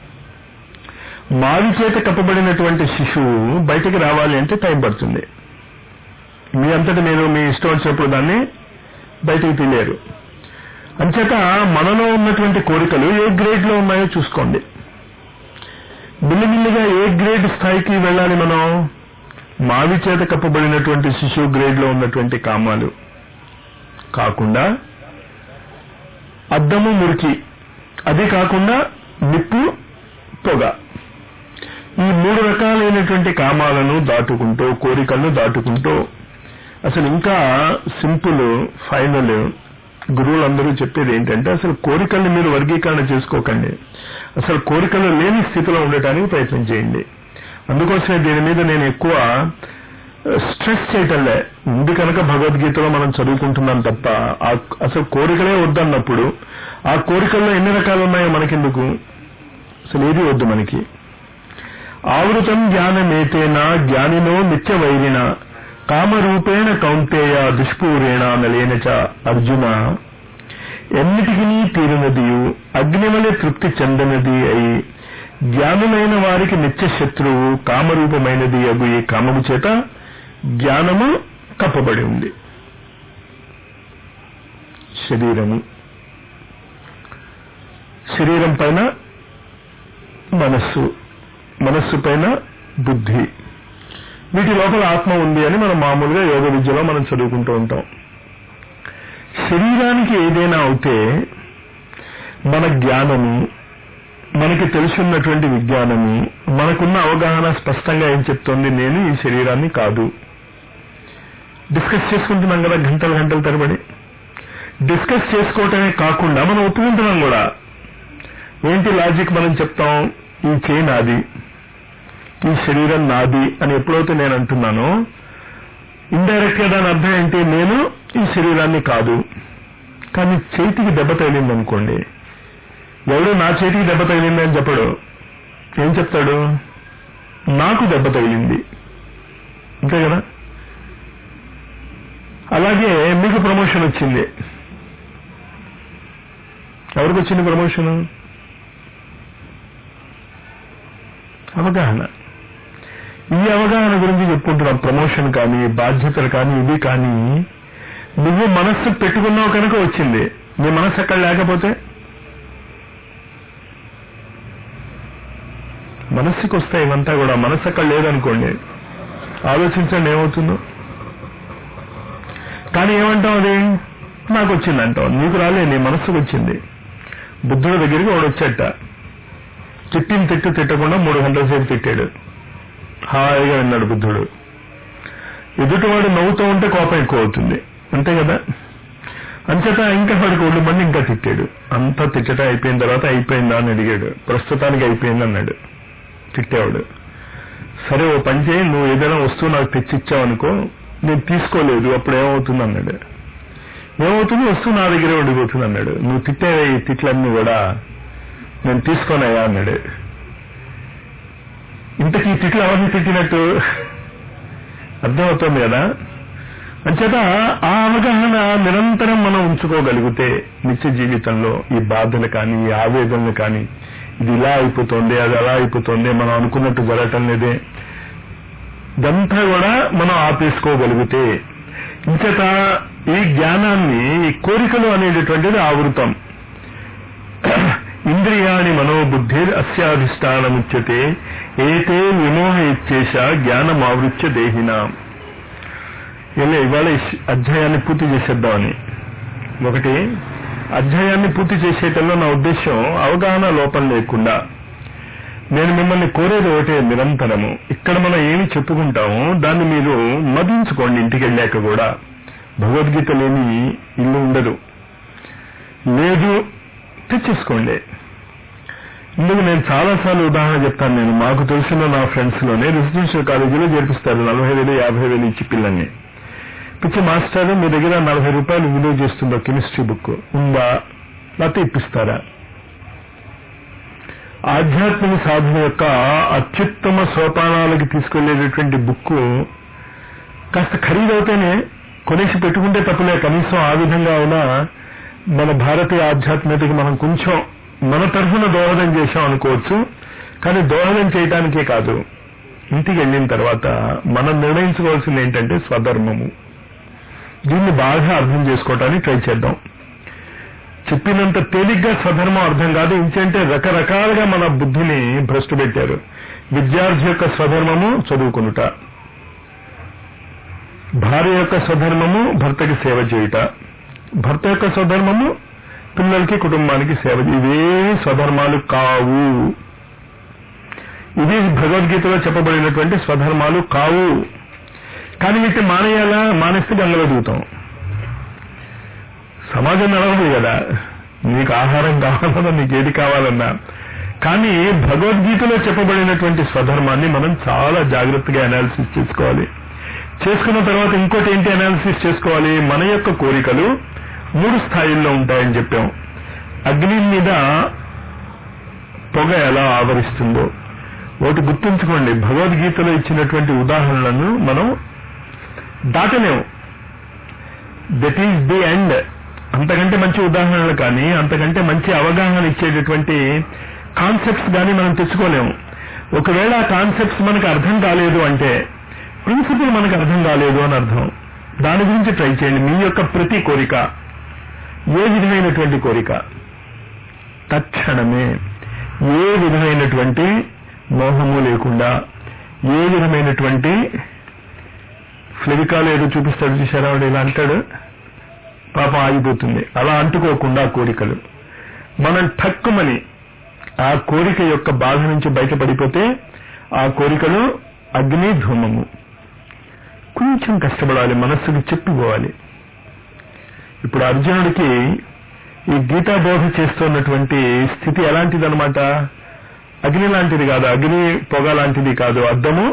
మావి చేత కప్పబడినటువంటి శిశువు బయటికి రావాలి అంటే టైం పడుతుంది. మీ అంతటి మీరు మీ ఇష్టం వచ్చినప్పుడు దాన్ని బయటికి తీయలేరు. అంచేత మనలో ఉన్నటువంటి కోరికలు ఏ గ్రేడ్ లో ఉన్నాయో చూసుకోండి. మిల్లిమిల్లిగా ఏ గ్రేడ్ స్థాయికి వెళ్ళాలి మనం? మావి చేత కప్పబడినటువంటి శిశువు గ్రేడ్ లో ఉన్నటువంటి కామాలు కాకుండా, అద్దము మురికి, అది కాకుండా నిప్పు పొగ, ఈ మూడు రకాలైనటువంటి కామాలను దాటుకుంటూ, కోరికలను దాటుకుంటూ, అసలు ఇంకా సింపుల్ ఫైనల్ గురువులందరూ చెప్పేది ఏంటంటే, అసలు కోరికల్ని మీరు వర్గీకరణ చేసుకోకండి, అసలు కోరికలు లేని స్థితిలో ఉండటానికి ప్రయత్నం చేయండి. అందుకోసమే దీని మీద నేను ఎక్కువ స్ట్రెస్ చేయటంలే. ఉంది కనుక భగవద్గీతలో మనం చదువుకుంటున్నాం తప్ప, అసలు కోరికలే వద్దన్నప్పుడు ఆ కోరికల్లో ఎన్ని రకాలు ఉన్నాయో మనకెందుకు? అసలు ఏది వద్దు మనకి. ఆవృతం జ్ఞానమేతేనా జ్ఞానినో నిత్య వైరిణ కామరూపేణ కౌంతేయ దుష్పూరేణ నలేన చ అర్జున. ఎన్నిటికి తీరినదియు అగ్నివలె తృప్తి చెందనది అయి జ్ఞానులైన వారికి నిత్య శత్రువు కామరూపమైనది అగు ఈ కామము చేత జ్ఞానము కప్పబడి ఉంది. శరీరము, శరీరం పైన మనస్సు, మనస్సు పైన బుద్ధి, వీటి లోపల ఆత్మ ఉంది అని మనం మామూలుగా యోగ విద్యలో మనం చదువుకుంటూ ఉంటాం. శరీరానికి ఏదైనా అవుతే మన జ్ఞానము, మనకి తెలుసున్నటువంటి విజ్ఞానము, మనకున్న అవగాహన స్పష్టంగా ఏం చెప్తోంది? నేను ఈ శరీరాన్ని కాదు. డిస్కస్ చేసుకుంటున్నాం కదా గంటలు గంటల తరబడి. డిస్కస్ చేసుకోవటమే కాకుండా మనం ఒప్పుకుంటున్నాం కూడా. ఏంటి లాజిక్ మనం చెప్తాం, ఈ చేయి నాది, ఈ శరీరం నాది అని ఎప్పుడైతే నేను అంటున్నానో ఇండైరెక్ట్ గా దాని అర్థం ఏంటి, నేను ఈ శరీరాన్ని కాదు. కానీ చేతికి దెబ్బ తగిలింది అనుకోండి, ఎవడు నా చేతికి దెబ్బ తగిలింది అని చెప్పడు, ఏం చెప్తాడు, నాకు దెబ్బ తగిలింది, అంతే కదా. అలాగే మీకు ప్రమోషన్ వచ్చింది, ఎవరికి వచ్చింది ప్రమోషన్? అవగాహన. ఈ అవగాహన గురించి చెప్పుకుంటున్నాం. ప్రమోషన్ కానీ, బాధ్యతలు కానీ, ఇవి కానీ నువ్వు మనస్సు పెట్టుకున్నావు కనుక వచ్చింది. నీ మనస్సు అక్కడ లేకపోతే, మనస్సుకి వస్తాయి ఇవంతా కూడా. మనస్సు అక్కడ లేదనుకోండి, ఆలోచించండి ఏమవుతుందో. కానీ ఏమంటావు, అది నాకు వచ్చింది అంటావు. నీకు రాలే, నీ మనస్సుకు వచ్చింది. బుద్ధుడి దగ్గరికి వాడు వచ్చేట, తిట్టిన తిట్టు తిట్టకుండా మూడు గంటల సేపు తిట్టాడు, హాయిగా విన్నాడు బుద్ధుడు. ఎదుటివాడు నవ్వుతూ ఉంటే కోపం ఎక్కువ అవుతుంది, అంతే కదా. అంచేత ఇంకా వాడికి ఒళ్ళు మంది ఇంకా తిట్టాడు. అంతా తిట్టడం అయిపోయిన తర్వాత అయిపోయిందా అని అడిగాడు. ప్రస్తుతానికి అయిపోయింది అన్నాడు తిట్టేవాడు. సరే ఓ పని చేయి, నువ్వు ఏదైనా వస్తువు నాకు తెచ్చిచ్చావు అనుకో, నేను తీసుకోలేదు, అప్పుడు ఏమవుతుంది అన్నాడు. ఏమవుతుంది, వస్తువు నా దగ్గరే ఉండిపోతుంది అన్నాడు. నువ్వు తిట్టే ఈ తిట్లన్నీ కూడా నేను తీసుకోనయ్యా అన్నాడు. ఇంతకీ తిట్లు ఎవరిని తిట్టినట్టు అర్థమవుతుంది కదా. అంచేత ఆ అవగాహన నిరంతరం మనం ఉంచుకోగలిగితే నిత్య జీవితంలో ఈ బాధలు కానీ, ఈ ఆవేదనలు కానీ, ఇది ఇలా అయిపోతుంది, అది అలా అయిపోతుంది, మనం అనుకున్నట్టు జరగటం లేదే, ఇదంతా కూడా మనం ఆపేసుకోగలిగితే, ఇంచేత ఈ జ్ఞానాన్ని, ఈ కోరికలు అనేటటువంటిది ఆవృతం. ఇంద్రియాణి మనోబుద్ధిర్ అస్యాధిష్టానముచ్యతే ఏతే విమోహ ఇచ్చేష జ్ఞానమావృత్య దేహినా. ఇలా ఇవాళ అధ్యాయాన్ని పూర్తి చేసేద్దామని. ఒకటి, అధ్యాయాన్ని పూర్తి చేసేటల్లో నా ఉద్దేశం అవగాహన లోపం లేకుండా. నేను మిమ్మల్ని కోరేది ఒకటే, నిరంతరము ఇక్కడ మనం ఏమి చెప్పుకుంటామో దాన్ని మీరు మదించుకోండి. ఇంటికి వెళ్ళాక కూడా భగవద్గీత లేని ఇల్లు ఉండదు. లేదు తెచ్చేసుకోండి. ఇందుకు నేను చాలాసార్లు ఉదాహరణ చెప్తాను. నేను మాకు తెలిసిన నా ఫ్రెండ్స్ లోనే రెసిడెన్షియల్ కాలేజీలో చేర్పిస్తారు నలభై వేలు యాభై వేలు ఇచ్చి పిల్లల్ని. పిచ్చి మాస్టర్ మీ దగ్గర నలభై రూపాయలు విలువ చేస్తుందో కెమిస్ట్రీ బుక్ ఉందా, లేకపోతే ఇప్పిస్తారా? ఆధ్యాత్మిక సాధన యొక్క అత్యుత్తమ సోపానాలకి తీసుకెళ్లేటటువంటి బుక్ కాస్త ఖరీదవుతేనే కొనేసి పెట్టుకుంటే తప్పులే. కనీసం ఆ విధంగా అయినా మన భారతీయ ఆధ్యాత్మికతకి మనం కొంచెం మన తరఫున దోహదం చేశాం అనుకోవచ్చు. కానీ దోహదం చేయడానికే కాదు, ఇంటికి వెళ్ళిన తర్వాత మనం నిర్ణయించుకోవాల్సింది ఏంటంటే స్వధర్మము. దీన్ని బాగా అర్థం చేసుకోవటానికి ట్రై చేద్దాం. చెప్పినంత తేలిగ్గా స్వధర్మం అర్థం కాదు. ఇంకంటే రకరకాలుగా మన బుద్ధిని భ్రష్టు పెట్టారు. విద్యార్థి యొక్క స్వధర్మము చదువుకునుట, భార్య యొక్క స్వధర్మము భర్తకి సేవ చేయుట, భర్త యొక్క స్వధర్మము పిల్లలకి కుటుంబానికి సేవ. ఇవే స్వధర్మాలు కావు. ఇవి భగవద్గీతలో చెప్పబడినటువంటి స్వధర్మాలు కావు. కానీ వీటిని మానేయాలా? మానేస్తే గంగలో దిగుతాం. సమాజం నడవదు కదా. నీకు ఆహారం కావాలన్నా, నీకు ఏది కావాలన్నా. కానీ భగవద్గీతలో చెప్పబడినటువంటి స్వధర్మాన్ని మనం చాలా జాగ్రత్తగా అనాలిసిస్ చేసుకోవాలి. చేసుకున్న తర్వాత ఇంకోటి ఏంటి అనాలిసిస్ చేసుకోవాలి? మన యొక్క కోరికలు మూడు స్థాయిల్లో ఉంటాయని చెప్పాం. అగ్ని మీద పొగ ఎలా ఆవరిస్తుందో ఒకటి గుర్తుంచుకోండి. భగవద్గీతలో ఇచ్చినటువంటి ఉదాహరణలను మనం దాటలేము. That is the end. అంతకంటే మంచి ఉదాహరణలు కానీ, అంతకంటే మంచి అవగాహన ఇచ్చేటటువంటి కాన్సెప్ట్స్ కానీ మనం తెచ్చుకోలేము. ఒకవేళ ఆ కాన్సెప్ట్స్ మనకు అర్థం కాలేదు అంటే ప్రిన్సిపల్ మనకు అర్థం కాలేదు అని అర్థం. దాని గురించి ట్రై చేయండి. మీ యొక్క ప్రతి కోరిక, ఏ విధమైనటువంటి కోరిక, తక్షణమే ఏ విధమైనటువంటి మోహము లేకుండా, ఏ విధమైనటువంటి ఫ్లెవికాల్ ఏదో చూపిస్తాడు చూసారా, వాడు ఇలా అంటాడు, పాపం ఆగిపోతుంది. అలా అంటుకోకుండా కోరికలు మనం ఠక్కుమని ఆ కోరిక యొక్క బాధ నుంచి బయటపడిపోతే ఆ కోరికలు అగ్ని ధూమము. కొంచెం కష్టపడాలి, మనస్సుకు చెప్పుకోవాలి. ఇప్పుడు అర్జునుడికి ఈ గీతా బోధ చేస్తున్నటువంటి స్థితి ఎలాంటిదనమాట? అగ్ని లాంటిది కాదు, అగ్ని పొగ లాంటిది కాదు, అద్దము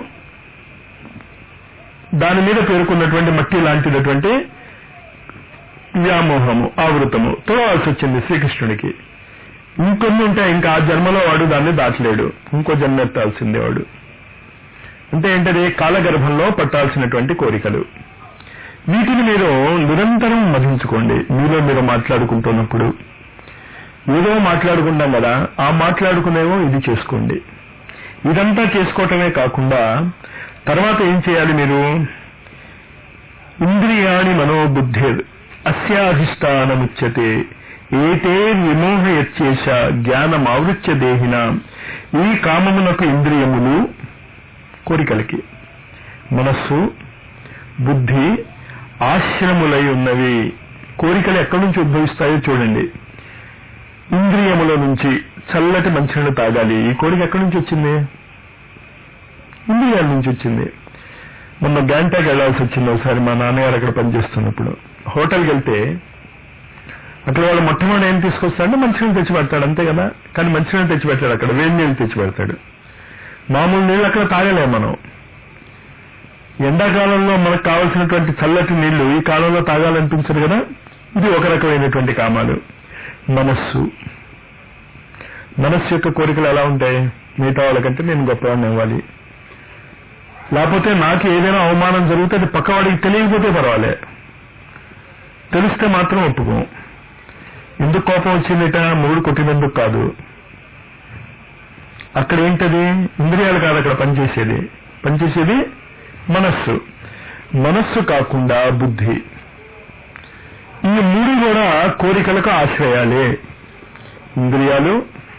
దాని మీద పేరుకున్నటువంటి మట్టి లాంటిదటువంటి వ్యామోహము, ఆవృతము తోవాల్సి వచ్చింది శ్రీకృష్ణుడికి. ఇంకొన్ని ఉంటాయి, ఇంకా ఆ జన్మలో వాడు దాన్ని దాటలేడు, ఇంకో జన్మ ఎత్తాల్సిందే వాడు. అంటే ఏంటది? కాలగర్భంలో పట్టాల్సినటువంటి కోరికలు. వీటిని మీరు నిరంతరం మధించుకోండి. మీలో మీరు మాట్లాడుకుంటున్నప్పుడు ఏదో మాట్లాడుకుంటాం కదా, ఆ మాట్లాడుకునేవో ఇది చేసుకోండి. ఇదంతా చేసుకోవటమే కాకుండా తర్వాత ఏం చేయాలి మీరు? ఇంద్రియాణి మనోబుద్ధి అస్యాధిష్టానముచ్యతే ఏతే విమోహయచ్చేష జ్ఞానమావృత్య దేహిన. ఈ కామమునకు ఇంద్రియములు కోరికలకి, మనస్సు బుద్ధి ఆశ్రములై ఉన్నవి. కోరికలు ఎక్కడి నుంచి ఉద్భవిస్తాయో చూడండి. ఇంద్రియముల నుంచి. చల్లటి మంచినీళ్ళు తాగాలి, ఈ కోరిక ఎక్కడి నుంచి వచ్చింది? ఇంద్రియాల నుంచి వచ్చింది. మొన్న గ్యాంటాక్ వెళ్లాల్సి వచ్చింది ఒకసారి, మా నాన్నగారు అక్కడ పనిచేస్తున్నప్పుడు. హోటల్కి వెళ్తే అక్కడ వాళ్ళు మొట్టమొదటి ఏం తీసుకొస్తాడంటే మంచినీళ్ళు తెచ్చి పెడతాడు, అంతే కదా. కానీ మంచినీళ్ళు తెచ్చి పెట్టాడు, అక్కడ వేడి నీళ్ళు తెచ్చి పెడతాడు. మామూలు నీళ్ళు అక్కడ తాగలేము మనం. ఎండాకాలంలో మనకు కావలసినటువంటి చల్లటి నీళ్లు ఈ కాలంలో తాగాలనిపించదు కదా. ఇది ఒక రకమైనటువంటి కామాలు. మనస్సు మనస్సు యొక్క కోరికలు ఎలా ఉంటాయి? మిగతా వాళ్ళకంటే నేను గొప్పవాడిని అవ్వాలి, లేకపోతే నాకు ఏదైనా అవమానం జరిగితే అది పక్కవాడికి తెలియకపోతే పర్వాలే, తెలిస్తే మాత్రం ఒప్పుకోం. ఎందుకు కోపం వచ్చిందిట? మూడు కొట్టినందుకు కాదు. అక్కడ ఏంటది? ఇంద్రియాలు కాదు అక్కడ పనిచేసేది. పనిచేసేది మనస్సు. మనస్సు కాకుండా బుద్ధి. ఈ మూడు కూడా కోరికలకు ఆశ్రయాలే. ఇంద్రియాలు,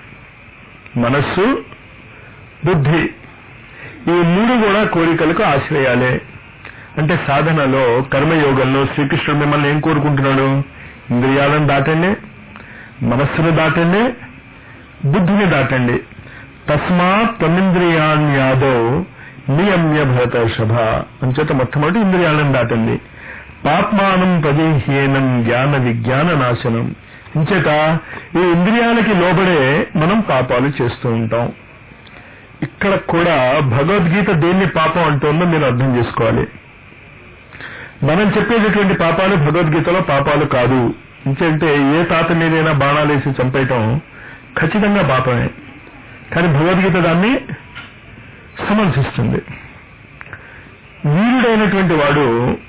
మనస్సు, బుద్ధి, ఈ మూడు కూడా కోరికలకు ఆశ్రయాలే. అంటే సాధనలో, కర్మయోగంలో శ్రీకృష్ణుడు మిమ్మల్ని ఏం కోరుకుంటున్నాడు? ఇంద్రియాలను దాటండి, మనస్సును దాటండి, బుద్ధిని దాటండి. తస్మాత్ త్వమింద్రియాణ్యాదో నియమ్య భరతర్షభ. అంచేత మొట్టమొదటి ఇంద్రియాలను దాటండి. పాప్మానం ప్రదేహ్యేనం జ్ఞాన విజ్ఞాన నాశనం. ఇంచేత ఈ ఇంద్రియాలకి లోబడే మనం పాపాలు చేస్తూ ఉంటాం. ఇక్కడ కూడా భగవద్గీత దేన్ని పాపం అంటుందో మీరు అర్థం చేసుకోవాలి. మనం చెప్పేటటువంటి పాపాలు భగవద్గీతలో పాపాలు కాదు. ఇంకంటే ఏ తాత మీదైనా బాణాలేసి చంపేయటం ఖచ్చితంగా పాపమే, కానీ భగవద్గీత దాన్ని సమర్థిస్తుంది. వీరుడైనటువంటి వాడు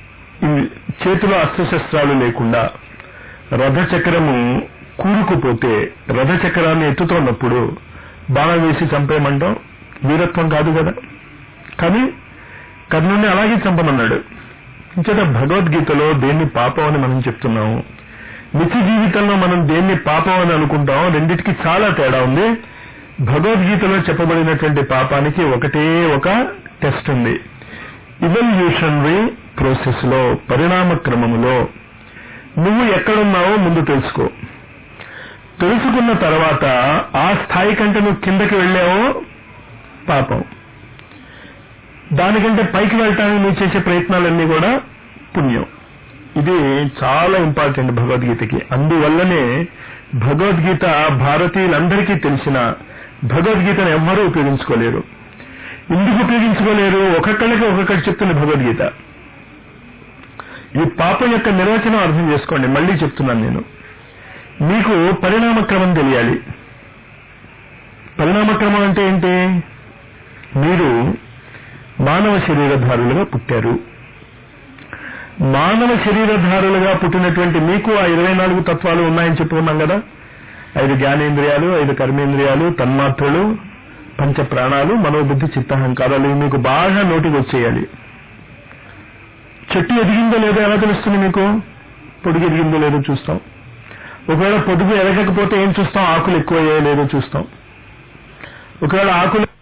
చేతిలో అస్త్రశస్త్రాలు లేకుండా రథచక్రము కూరుకుపోతే రథచక్రాన్ని ఎత్తుతున్నప్పుడు బాణం వేసి చంపేయమంటాం వీరత్వం కాదు కదా. కానీ కర్ణుడిని అలాగే చంపమన్నాడు. ఇంచేత భగవద్గీతలో దేన్ని పాపం అని మనం చెప్తున్నాము, నిత్య జీవితంలో మనం దేన్ని పాపం అని అనుకుంటాం, రెండిటికి చాలా తేడా ఉంది. భగవద్గీతలో చెప్పబడినటువంటి పాపానికి ఒకటే ఒక టెస్ట్ ఉంది. ఇవల్యూషనరీ ప్రాసెస్ లో, పరిణామ క్రమములో నువ్వు ఎక్కడున్నావో ముందు తెలుసుకో. తెలుసుకున్న తర్వాత ఆ స్థాయి కంటే నువ్వు కిందకి వెళ్ళావో పాపం, దానికంటే పైకి వెళ్ళటానికి నువ్వు చేసే ప్రయత్నాలన్నీ కూడా పుణ్యం. ఇది చాలా ఇంపార్టెంట్ భగవద్గీతకి. అందువల్లనే భగవద్గీత భారతీయులందరికీ తెలిసిన భగవద్గీతను ఎవ్వరూ ఉపయోగించుకోలేరు. ఎందుకు ఉపయోగించుకోలేరు? ఒక్కొక్కళ్ళకి ఒక్కొక్కటి చెప్తుంది భగవద్గీత. ఈ పాపం యొక్క నిర్వచనం అర్థం చేసుకోండి. మళ్ళీ చెప్తున్నాను నేను, మీకు పరిణామ క్రమం తెలియాలి. పరిణామ క్రమం అంటే ఏంటి? మీరు మానవ శరీరధారులుగా పుట్టారు. మానవ శరీరధారులుగా పుట్టినటువంటి మీకు ఆ ఇరవై నాలుగు తత్వాలు ఉన్నాయని చెప్పుకున్నాం కదా. ఐదు జ్ఞానేంద్రియాలు, ఐదు కర్మేంద్రియాలు, తన్మాత్రలు, పంచ ప్రాణాలు, మనోబుద్ధి, చిత్తహంకారాలు. ఇవి మీకు బాగా నోటికి వచ్చేయాలి. చెట్టు ఎదిగిందో లేదో ఎలా తెలుస్తుంది మీకు? పొడుగు ఎదిగిందో లేదో చూస్తాం. ఒకవేళ పొడుగు ఎదగకపోతే ఏం చూస్తాం? ఆకులు ఎక్కువ అయ్యాయో లేదో చూస్తాం. ఒకవేళ ఆకులు